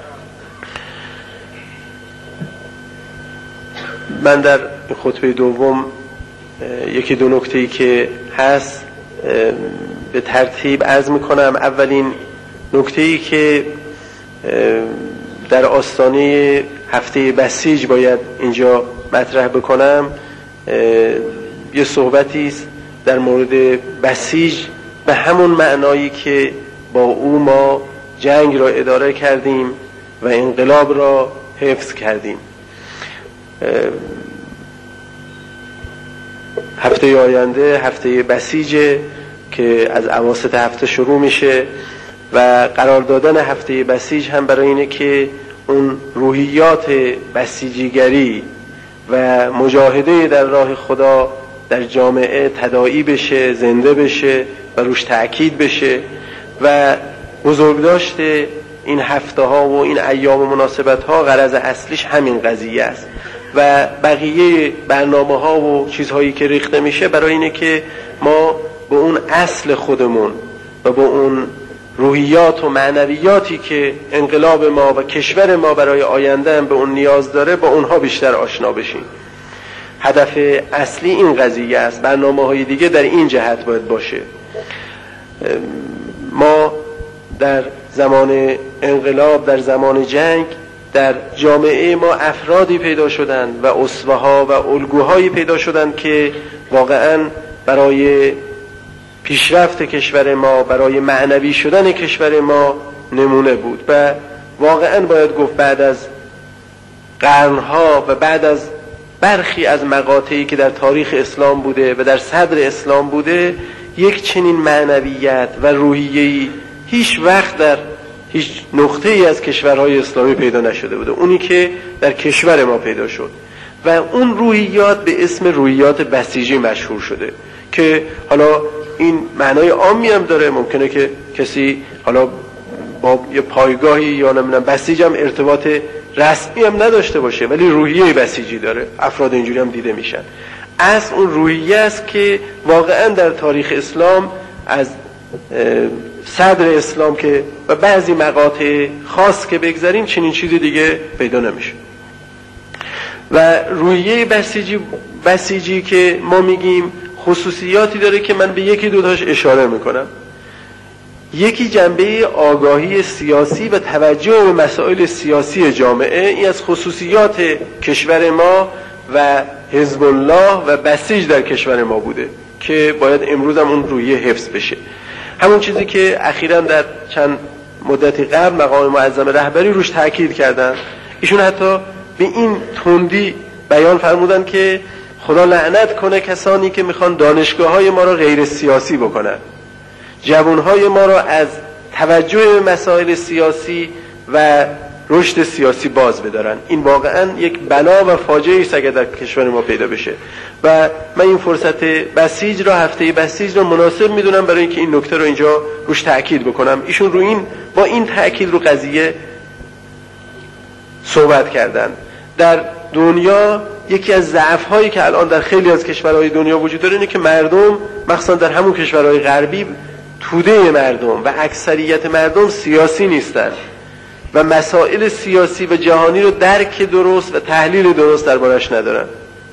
من در خطبه دوم یکی دو نکته‌ای که هست به ترتیب عرض می‌کنم. اولین نکته‌ای که در آستانه هفته بسیج باید اینجا مطرح بکنم یه صحبتی است در مورد بسیج به همون معنایی که با او ما جنگ را اداره کردیم و انقلاب را حفظ کردیم. هفته آینده هفته بسیجه که از اواسط هفته شروع میشه و قرار دادن هفته بسیج هم برای اینه که اون روحیات بسیجیگری و مجاهده در راه خدا در جامعه تداعی بشه، زنده بشه و روش تأکید بشه و بزرگداشت این هفته ها و این ایام مناسبت ها غرض اصلیش همین قضیه است و بقیه برنامه ها و چیزهایی که ریخته میشه برای اینه که ما به اون اصل خودمون و به اون روحیات و معنویاتی که انقلاب ما و کشور ما برای آینده هم به اون نیاز داره با اونها بیشتر آشنا بشیم. هدف اصلی این قضیه است. برنامه های دیگه در این جهت باید باشه. ما در زمان انقلاب، در زمان جنگ، در جامعه ما افرادی پیدا شدند و اسوه ها و الگوهایی پیدا شدند که واقعا برای پیشرفت کشور ما، برای معنوی شدن کشور ما نمونه بود و واقعا باید گفت بعد از قرنها و بعد از برخی از مقاطعی که در تاریخ اسلام بوده و در صدر اسلام بوده یک چنین معنویت و روحیه‌ای هیچ وقت در هیچ نقطه‌ای از کشورهای اسلامی پیدا نشده بوده. اونی که در کشور ما پیدا شد و اون روحیات به اسم روحیات بسیجی مشهور شده که حالا این معنای عامی هم داره. ممکنه که کسی حالا با یه پایگاهی یا نمیدونم بسیج هم ارتباط رسمی هم نداشته باشه ولی روحیه بسیجی داره. افراد اینجوری هم دیده میشن. اصل اون روحیه است که واقعا در تاریخ اسلام از صدر اسلام که و بعضی مقاطع خاص که بگذاریم چنین چیزی دیگه پیدا نمیشه. و روحیه بسیجی که ما میگیم خصوصیاتی داره که من به یکی دو تاش اشاره میکنم. یکی جنبه آگاهی سیاسی و توجه به مسائل سیاسی جامعه، این از خصوصیات کشور ما و حزب الله و بسیج در کشور ما بوده که باید امروز هم اون رویه حفظ بشه. همون چیزی که اخیراً در چند مدتی قبل مقام معظم رهبری روش تاکید کردن، ایشون حتی به این تندی بیان فرمودن که خدا لعنت کنه کسانی که میخوان دانشگاه‌های ما را غیر سیاسی بکنن، جوانهای ما را از توجه به مسائل سیاسی و رشد سیاسی باز بدارن. این واقعا یک بلا و فاجعه است اگر در کشور ما پیدا بشه و من این فرصت بسیج را، هفته بسیج را مناسب میدونم برای اینکه این نکته رو اینجا روش تاکید بکنم. ایشون رو این با این تاکید رو قضیه صحبت کردن. در دنیا یکی از ضعف‌هایی که الان در خیلی از کشورهای دنیا وجود داره اینه که مردم، مخصوصا در همون کشورهای غربی، توده مردم و اکثریت مردم سیاسی نیستن و مسائل سیاسی و جهانی رو درک درست و تحلیل درست دربارش ندارن.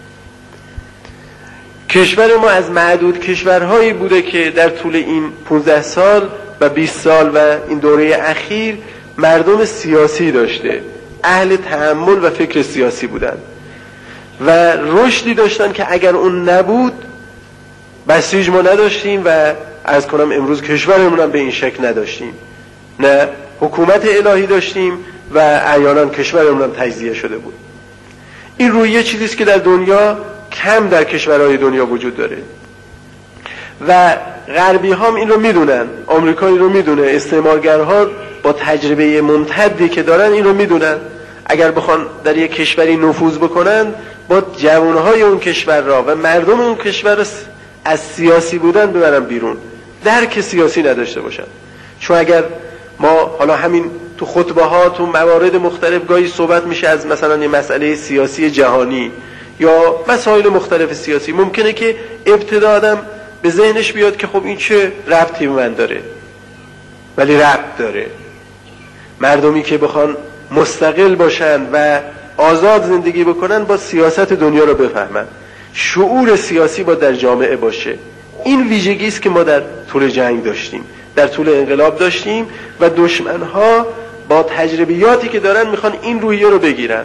کشور ما از معدود کشورهایی بوده که در طول این 15 سال و 20 سال و این دوره اخیر مردم سیاسی داشته، اهل تأمل و فکر سیاسی بودن و رشدی داشتن که اگر اون نبود بسیج ما نداشتیم و از کنم امروز کشورمون هم به این شکل نداشتیم، نه حکومت الهی داشتیم و احیانا کشورمون هم تجزیه شده بود. این رویه چیزیست که در دنیا کم در کشورهای دنیا وجود داره و غربی هم این رو میدونن، آمریکایی رو میدونه، استعمارگرها با تجربه ممتدی که دارن این رو میدونن. اگر بخوان در یک کشوری نفوذ بکنن با جوانهای اون کشور را و مردم اون کشور از سیاسی بودن ببرن بیرون، درک سیاسی نداشته باشن. چون اگر ما حالا همین تو خطبه ها تو موارد مختلف گاهی صحبت میشه از مثلا یه مسئله سیاسی جهانی یا مسائل مختلف سیاسی، ممکنه که ابتدا آدم به ذهنش بیاد که خب این چه ربطی به من داره، ولی ربط داره. مردمی که بخوان مستقل باشن و آزاد زندگی بکنن با سیاست دنیا رو بفهمن، شعور سیاسی با در جامعه باشه. این ویژگی است که ما در طول جنگ داشتیم، در طول انقلاب داشتیم و دشمنها با تجربیاتی که دارن میخوان این رویه رو بگیرن.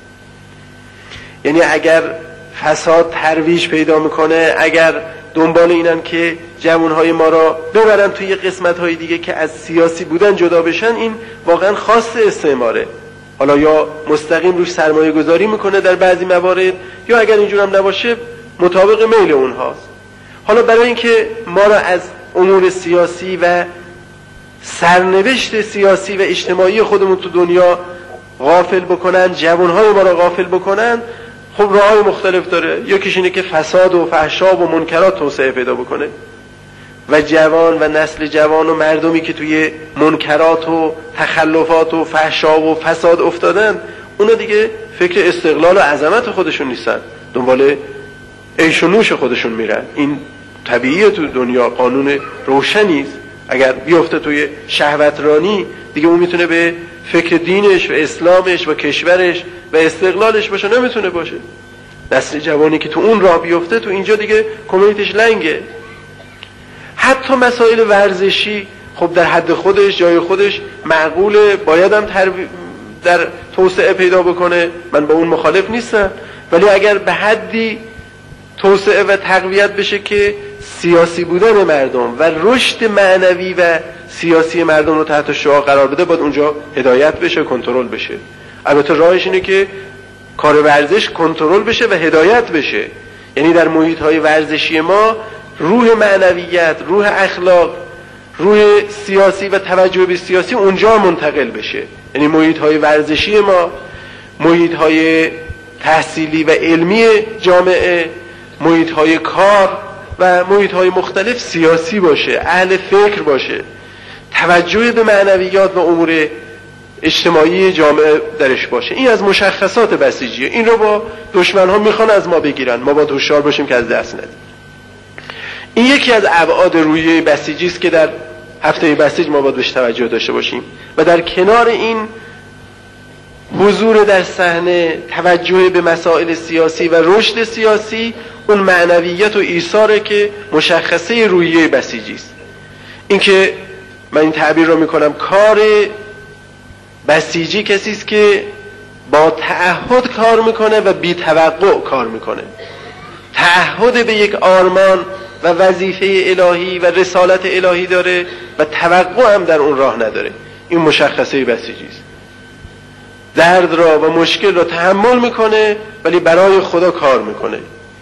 یعنی اگر فساد ترویج پیدا میکنه، اگر دنبال اینن که جوانهای ما را ببرن توی قسمتهای دیگه که از سیاسی بودن جدا بشن، این واقعا خاص استعماره. حالا یا مستقیم روش سرمایه گذاری میکنه در بعضی موارد، یا اگر اینجور هم نباشه مطابق میل اونهاست. حالا برای اینکه ما را از امور سیاسی و سرنوشت سیاسی و اجتماعی خودمون تو دنیا غافل بکنن، جوانهای ما را غافل بکنن، خب راههای مختلف داره. یکیش اینه که فساد و فحشا و منکرات توسعه پیدا بکنه و جوان و نسل جوان و مردمی که توی منکرات و تخلفات و فحشا و فساد افتادن، اونا دیگه فکر استقلال و عظمت خودشون نیستن، دنبال عیش و نوش خودشون میرن. این طبیعیه تو دنیا، قانون روشنیست. اگر بیفته توی شهوترانی دیگه اون میتونه به فکر دینش و اسلامش و کشورش و استقلالش باشه؟ نمیتونه باشه. نسل جوانی که تو اون راه بیفته تو اینجا دیگه کمیونیتیش لنگه. حتی مسائل ورزشی خب در حد خودش، جای خودش معقوله، بایدم در توسعه پیدا بکنه، من با اون مخالف نیستم، ولی اگر به حدی توسعه و تقویت بشه که سیاسی بودن مردم و رشد معنوی و سیاسی مردم رو تحت شعاع قرار بده، باید اونجا هدایت بشه، کنترل بشه. البته راهش اینه که کار ورزش کنترل بشه و هدایت بشه، یعنی در محیط‌های ورزشی ما روح معنویت، روح اخلاق، روح سیاسی و توجه به سیاسی اونجا منتقل بشه. یعنی محیط‌های ورزشی ما، محیط‌های تحصیلی و علمی جامعه، محیط‌های کار و محیط‌های مختلف سیاسی باشه، اهل فکر باشه، توجه به معنویات و امور اجتماعی جامعه درش باشه. این از مشخصات بسیجیه. این رو با دشمن‌ها میخوان از ما بگیرن، ما باید هوشیار باشیم که از دست ندیم. این یکی از ابعاد رویه بسیجی است که در هفته بسیج ما باید بهش توجه داشته باشیم. و در کنار این حضور در صحنه، توجه به مسائل سیاسی و رشد سیاسی، اون معنویت و ایثاره که مشخصه رویه بسیجی است. این که من این تعبیر رو میکنم، کار بسیجی کسی است که با تعهد کار میکنه و بی توقع کار میکنه. تعهد به یک آرمان و وظیفه الهی و رسالت الهی داره و توقع هم در اون راه نداره. این مشخصه بسیجی است. درد را و مشکل را تحمل میکنه ولی برای خدا کار میکنه.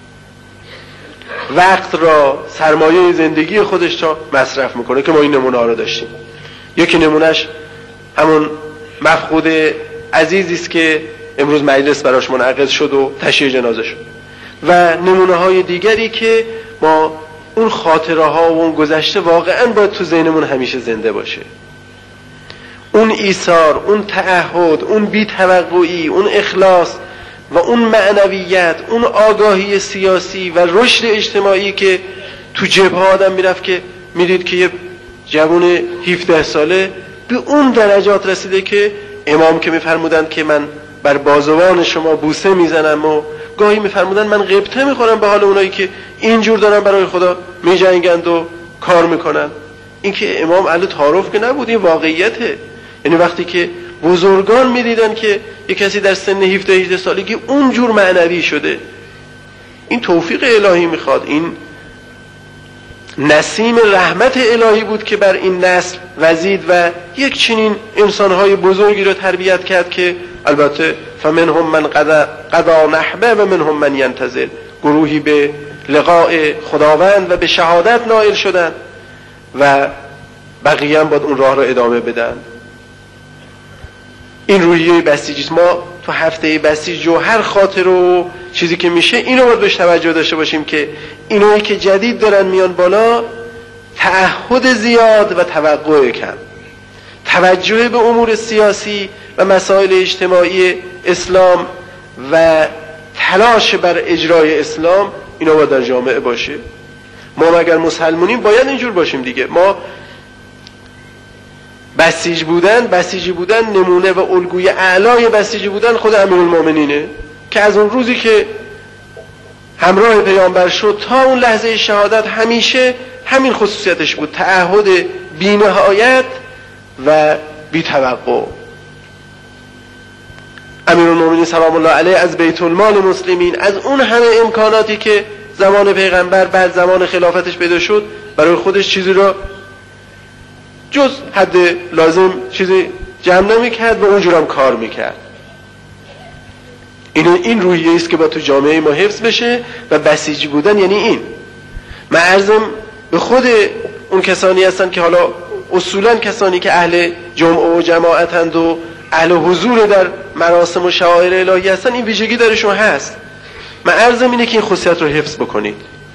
وقت را، سرمایه زندگی خودش را مصرف میکنه که ما این نمونه ها رو داشتیم. یکی نمونهش همون مفقود عزیزی است که امروز مجلس براش منعقد شد و تشییع جنازه شد، و نمونه های دیگری که ما اون خاطره ها و اون گذشته واقعا باید تو ذهنمون همیشه زنده باشه. اون ایثار، اون تعهد، اون بی‌توقعی، اون اخلاص و اون معنویت، اون آگاهی سیاسی و رشد اجتماعی که تو جبهه آدم میرفت که میدید که یه جوان 17 ساله به اون درجات رسیده که امام که میفرمودند که من بر بازوان شما بوسه میزنم و گاهی میفرمودند من غبطه میخورم به حال اونایی که اینجور دارن برای خدا میجنگند و کار میکنن. این که امام اهل تعارف که نبود، این واقعیته. یعنی وقتی که بزرگان میدیدن که یک کسی در سن 17 سالگی اونجور معنوی شده، این توفیق الهی میخواد. این نسیم رحمت الهی بود که بر این نسل وزید و یک چنین انسانهای بزرگی رو تربیت کرد که البته فمنهم من قضا نحبه و منهم من ینتظر، گروهی به لقاء خداوند و به شهادت نائل شدن و بقیه هم باید اون راه رو ادامه بدن. این روحیه بسیجی. ما تو هفته بسیج و هر خاطر و چیزی که میشه اینو باید بهش توجه داشته باشیم که اینایی که جدید دارن میان بالا، تعهد زیاد و توقع کم، توجه به امور سیاسی و مسائل اجتماعی اسلام و تلاش بر اجرای اسلام، اینا باید در جامعه باشه. ما اگر مسلمونیم باید اینجور باشیم دیگه. ما بسیجی بودن نمونه و الگوی اعلای بسیجی بودن خود امیرالمومنینه که از اون روزی که همراه پیامبر شد تا اون لحظه شهادت همیشه همین خصوصیتش بود، تعهد بی‌نهایت و بی‌توقع. امیرالمومنین سلام الله علیه از بیت المال مسلمین، از اون همه امکاناتی که زمان پیغمبر بعد زمان خلافتش پیدا شد، برای خودش چیزی را جز حد لازم چیزی جمع نمی‌کرد و اونجور هم کار می‌کرد. این روحیه است که با تو جامعه ما حفظ بشه و بسیجی بودن یعنی این. من عرضم به خود اون کسانی هستن که حالا اصولا کسانی که اهل جمعه و جماعتند و اهل حضور در مراسم و شعائر الهی هستن، این ویژگی درشون هست. من عرضم اینه که این خصوصیت رو حفظ بکنید.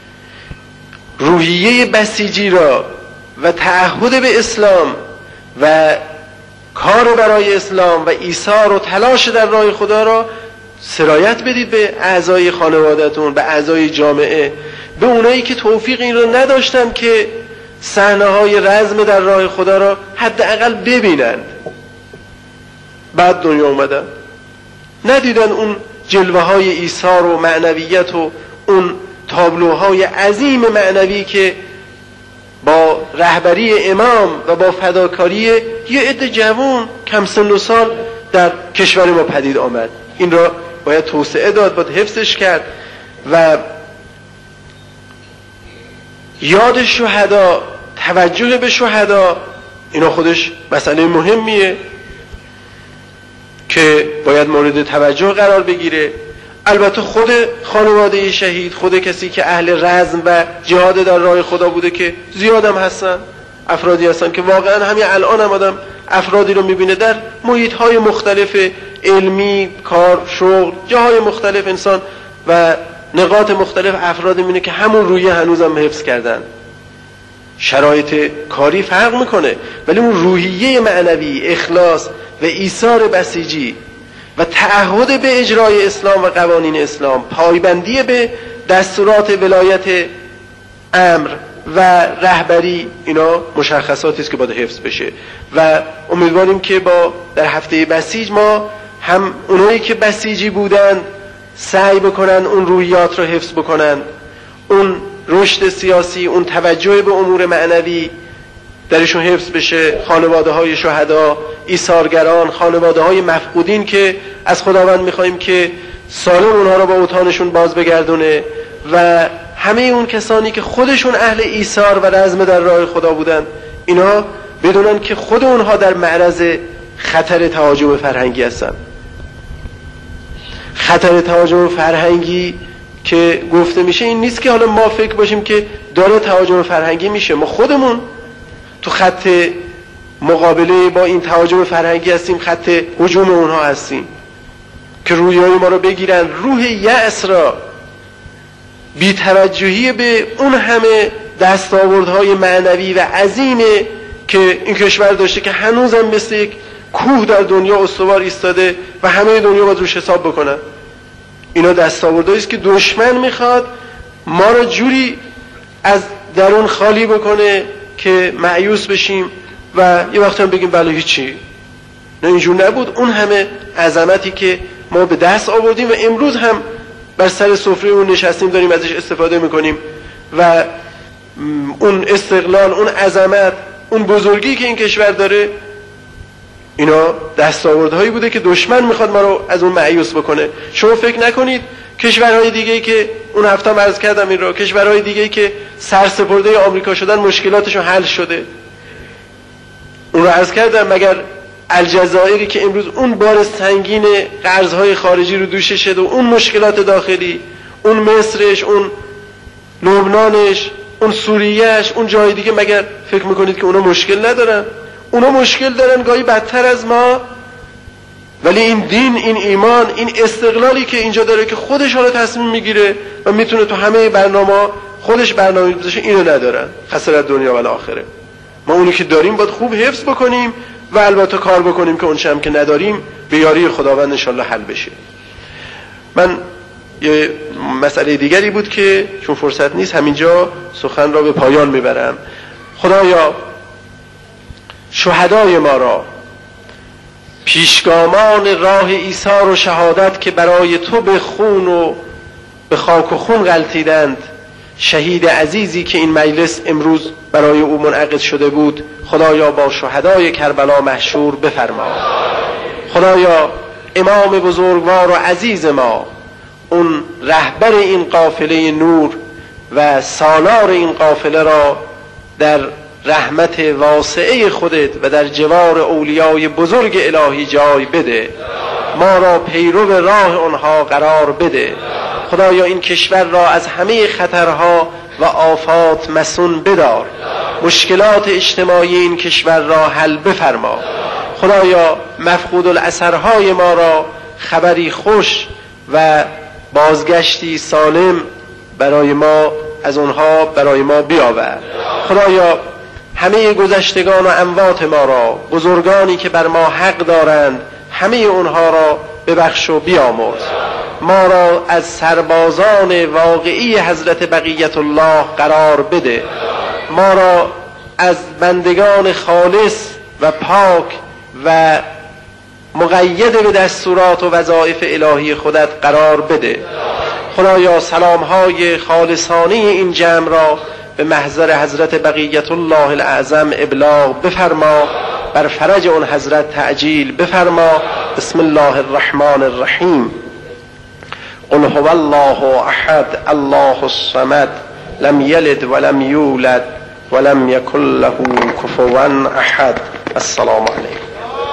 روحیه بسیجی را و تعهد به اسلام و کار برای اسلام و ایثار و تلاش در راه خدا را سرایت بدید به اعضای خانواده‌تون، به اعضای جامعه، به اونایی که توفیق این رو نداشتن که صحنه‌های رزم در راه خدا را حداقل ببینند. بعد دنیا اومدن ندیدن اون جلوه‌های ایثار و معنویت و اون تابلوهای عظیم معنوی که با رهبری امام و با فداکاری یه عده جوان کم سن و سال در کشور ما پدید آمد. این را باید توسعه داد، باید حفظش کرد و یاد شهدا، توجه به شهدا، اینا خودش مسئله مهمیه که باید مورد توجه قرار بگیره. البته خود خانواده شهید، خود کسی که اهل رزم و جهاد در راه خدا بوده که زیادم هستن، افرادی هستن که واقعا همین الان هم آدم افرادی رو میبینه در محیط‌های مختلف علمی، کار، شغل، جاهای مختلف انسان و نقاط مختلف افرادی میبینه که همون رویه هنوزم حفظ کردن. شرایط کاری فرق میکنه ولی اون روحیه معنوی، اخلاص و ایثار بسیجی و تعهد به اجرای اسلام و قوانین اسلام، پایبندی به دستورات ولایت امر و رهبری، اینا مشخصاتی است که باید حفظ بشه و امیدواریم که با در هفته بسیج ما هم اونایی که بسیجی بودن سعی بکنن اون روحیات رو حفظ بکنن، اون رشد سیاسی، اون توجه به امور معنوی درشون حفظ بشه، خانواده های شهدا، ایثارگران، خانواده های مفقودین که از خداوند میخواییم که سالم اونها رو با اوطانشون باز بگردونه و همه اون کسانی که خودشون اهل ایثار و رزم در راه خدا بودن اینا بدونن که خود اونها در معرض خطر تهاجم فرهنگی هستن. خطر تهاجم فرهنگی که گفته میشه این نیست که حالا ما فکر باشیم که داره تهاجم فرهنگی میشه، ما خودمون تو خط مقابله با این تهاجم فرهنگی هستیم، خط هجوم اونها هستیم که رویای ما رو بگیرن، روح یأس را، بی‌توجهی به اون همه دستاوردهای معنوی و عظیمه که این کشور داشته که هنوزم مثل یک کوه در دنیا استوار ایستاده و همه دنیا باید روش حساب بکنن. اینا دستاوردهایی است که دشمن میخواد ما را جوری از درون خالی بکنه که مایوس بشیم و یه وقت هم بگیم بله هیچی، نه اینجور نبود. اون همه عظمتی که ما به دست آوردیم و امروز هم بر سر سفره اون نشستیم داریم ازش استفاده میکنیم و اون استقلال، اون عظمت، اون بزرگی که این کشور داره، اینا دستاوردهایی بوده که دشمن میخواد ما رو از اون مایوس بکنه. شما فکر نکنید کشورهای دیگه‌ای که اون هفته عرض کردم این رو، کشورهای دیگه‌ای که سرسپرده آمریکا شدن مشکلاتشون حل شده. اون رو عرض کردم مگر الجزایری که امروز اون بار سنگین قرضهای خارجی رو دوششه و اون مشکلات داخلی، اون مصرش، اون لبنانش، اون سوریهش، اون جای دیگه، مگر فکر میکنید که اونا مشکل ندارن؟ اونا مشکل دارن، گاهی بدتر از ما. ولی این دین، این ایمان، این استقلالی که اینجا داره که خودش حالا تصمیم میگیره و میتونه تو همه برنامه خودش برنامه بذاره، اینو ندارن. خسارت دنیا و آخره. ما اونی که داریم باید خوب حفظ بکنیم و البته کار بکنیم که اون چم که نداریم به یاری خداوند انشالله حل بشه. من یه مسئله دیگری بود که چون فرصت نیست همینجا سخن را به پایان میبرم. خدایا شهدای ما را، پیشگامان راه ایثار و شهادت که برای تو به خون و به خاک و خون غلتیدند، شهید عزیزی که این مجلس امروز برای او منعقد شده بود، خدایا با شهدای کربلا محشور بفرما. خدایا امام بزرگوار و عزیز ما، اون رهبر این قافله نور و سالار این قافله را در رحمت واسعه خودت و در جوار اولیای بزرگ الهی جای بده، ما را پیرو راه آنها قرار بده. خدایا این کشور را از همه خطرها و آفات مصون بدار، مشکلات اجتماعی این کشور را حل بفرما. خدایا مفقود الاثرهای ما را خبری خوش و بازگشتی سالم برای ما از اونها برای ما بیاور. خدایا همه گذشتگان و اموات ما را، بزرگانی که بر ما حق دارند، همه اونها را ببخش و بیامرز. ما را از سربازان واقعی حضرت بقیت الله قرار بده، ما را از بندگان خالص و پاک و مقید به دستورات و وظایف الهی خودت قرار بده. خدایا سلامهای خالصانه این جمع را به محضر حضرت بقیت الله الاعظم ابلاغ بفرما، بر فرج اون حضرت تعجیل بفرما. بسم الله الرحمن الرحیم. قل هو الله احد الله الصمد لم یلد ولم یولد ولم یکن له کفوا احد. السلام علیکم.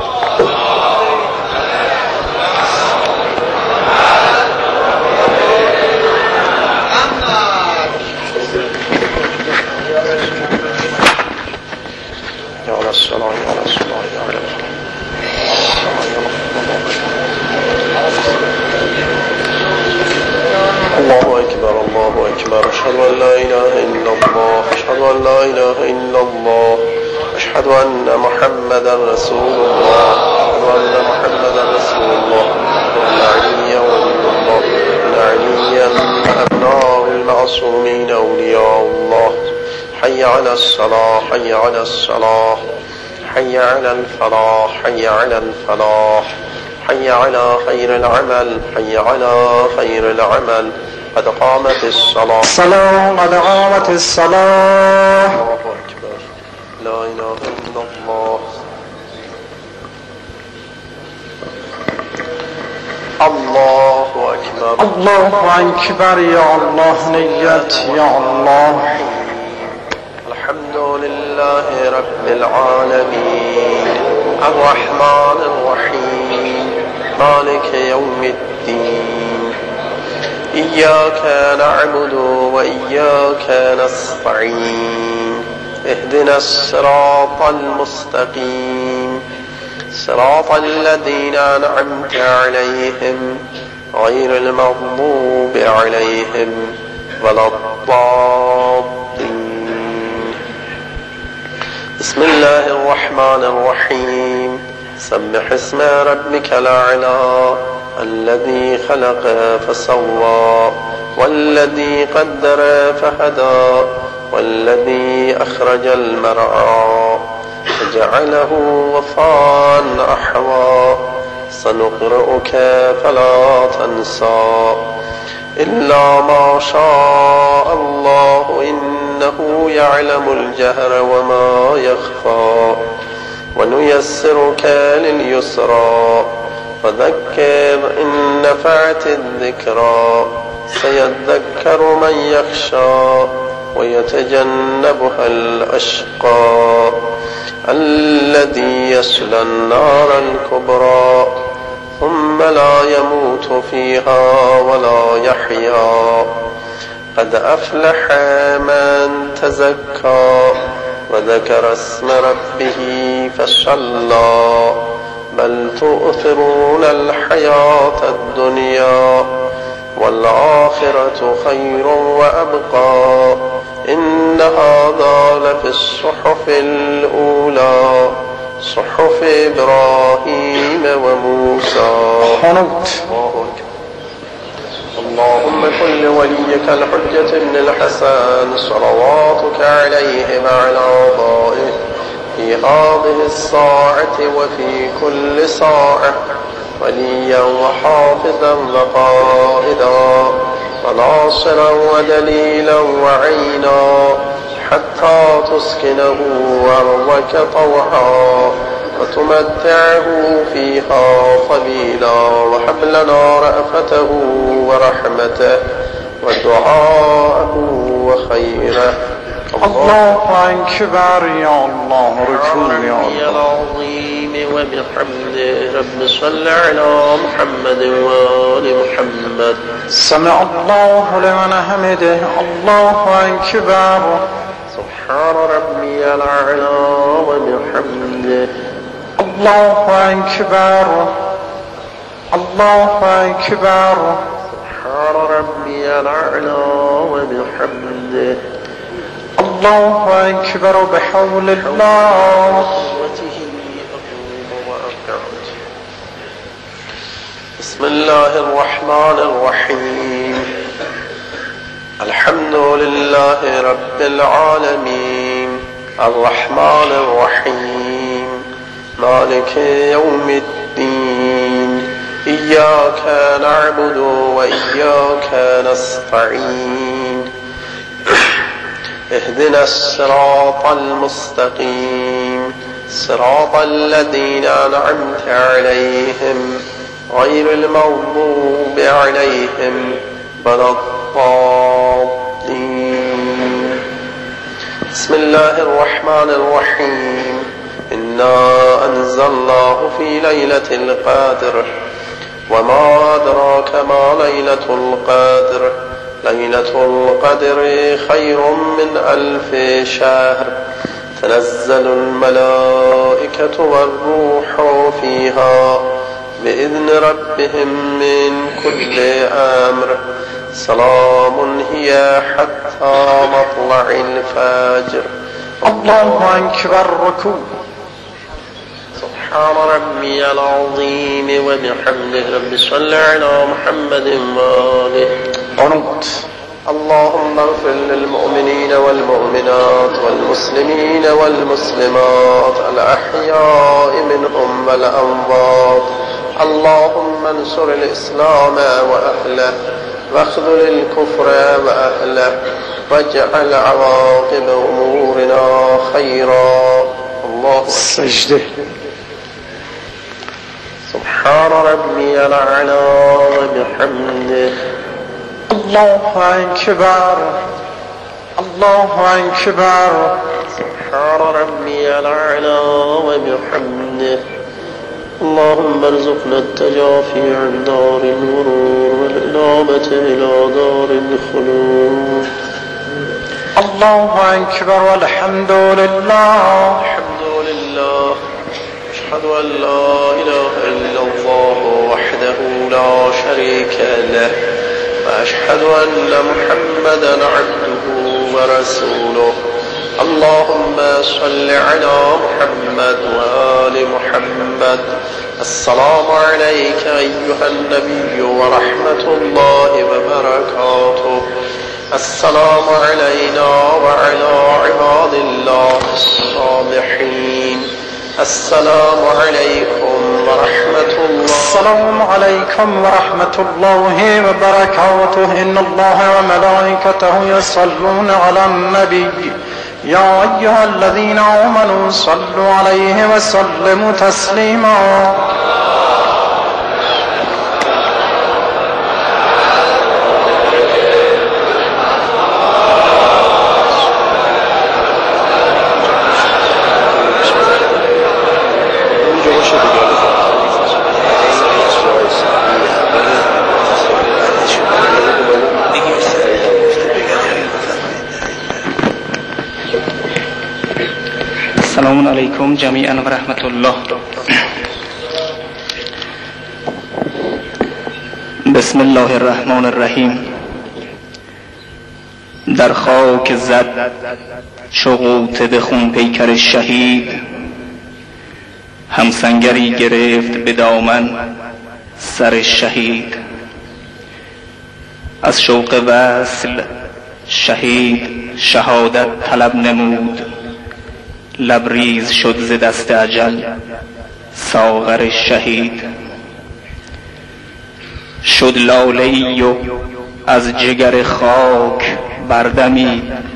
الله أكبر الله أكبر. أشهد أن لا إله إلا الله أشهد أن لا إله إلا الله أشهد أن محمدا رسول الله أشهد أن محمدا رسول الله وأن عليا ولي الله وأن عليا من أبناء المعصومين أولياء الله. حي على الصلاة حي على الصلاة حي على الفلاح حي على الفلاح حي على خير العمل حي على خير العمل. قد قامت الصلاة قد قامت الصلاة. الله أكبر. لا إله إلا الله. الله أكبر. الله أكبر. يا الله نيات يا الله. الحمد لله رب العالمين الرحمن الرحيم مالك يوم الدين إياك نعبد وإياك نستعين اهدنا الصراط المستقيم صراط الذين أنعمت عليهم غير المغضوب عليهم ولا الضالين. بسم الله الرحمن الرحيم سبح اسم ربك الأعلى الذي خلق فسوى والذي قدر فهدى والذي أخرج المرعى فجعله وفاء أحوى سنقرئك فلا تنسى إلا ما شاء الله إنه يعلم الجهر وما يخفى ونيسرك لليسرى فذكر إن نفعت الذكرى سيذكر من يخشى ويتجنبها الأشقى الذي يصلى النار الكبرى ثم لا يموت فيها ولا يحيا قد أفلح من تزكى وذكر اسم ربه فصلى بل تؤثرون الحياة الدنيا والآخرة خير وأبقى إن هذا لفي الصحف الأولى صحف إبراهيم وموسى. اللهم كن لوليك الحجة بن الحسن صلواتك عليه مع آبائه في هذه الساعة وفي كل ساعة وليا وحافظا وقائدا وناصرا ودليلا وعينا حتى تسكنه أرضك طوعا وتمتعه فيها طويلا وهب لنا رأفته ورحمته ودعاءه وخيره. الله أكبر. يا الله ركوع يا الله العظيم وبحمده رب صل على محمد وآل محمد. سمع الله لمن حمده. الله أكبر. سبحان ربي الأعلى وبحمده. الله أكبر. الله أكبر. سبحان ربي الأعلى وبحمده. الله أكبر. بحول الله. بسم الله الرحمن الرحيم الحمد لله رب العالمين الرحمن الرحيم مالك يوم الدين إياك نعبد وإياك نستعين اهدنا الصراط المستقيم صراط الذين أنعمت عليهم غير المغضوب عليهم ولا الضالين. بسم الله الرحمن الرحيم إنا أنزلناه في ليلة القدر وما أدراك ما ليلة القدر ليلة القدر خير من 1000 شهر تنزل الملائكة والروح فيها بإذن ربهم من كل أمر سلام هي حتى مطلع الفجر. الله أكبر. ركوع. سبحان ربي العظيم وبحمده رب صل على محمد وآله. قنوت. اللهم اغفر للمؤمنين والمؤمنات والمسلمين والمسلمات الأحياء منهم والأموات. اللهم انصر الإسلام وأهله واخذل الكفر وأهله واجعل عواقب أمورنا خيرا الله سجده. سبحان ربي الأعلى وبحمده. الله أكبر الله أكبر. سبحان ربي الأعلى وبحمده. اللهم ارزقنا التجافي عن دار الغرور والإنابة إلى دار الخلود. الله أكبر والحمد لله. الحمد لله. أشهد أن لا إله إلا الله وحده لا شريك له وأشهد أن محمدا عبده ورسوله. اللهم صل على محمد وآل محمد. السلام عليك أيها النبي ورحمة الله وبركاته. السلام علينا وعلى عباد الله الصالحين. السلام عليكم ورحمة الله. السلام عليكم ورحمة الله وبركاته. إن الله وملائكته يصلون على النبي يا أيها الذين آمنوا صلوا عليه وسلموا تسليما. السلام علیکم جمیعا و رحمت الله. بسم الله الرحمن الرحیم. در خاک زد شغوطه به خون پیکر شهید، همسنگری گرفت به دامن سر شهید. از شوق وصل شهید شهادت طلب نمود، لبریز شد ز دست اجل ساغر شهید. شد لاله‌ای و از جگر خاک بردمید،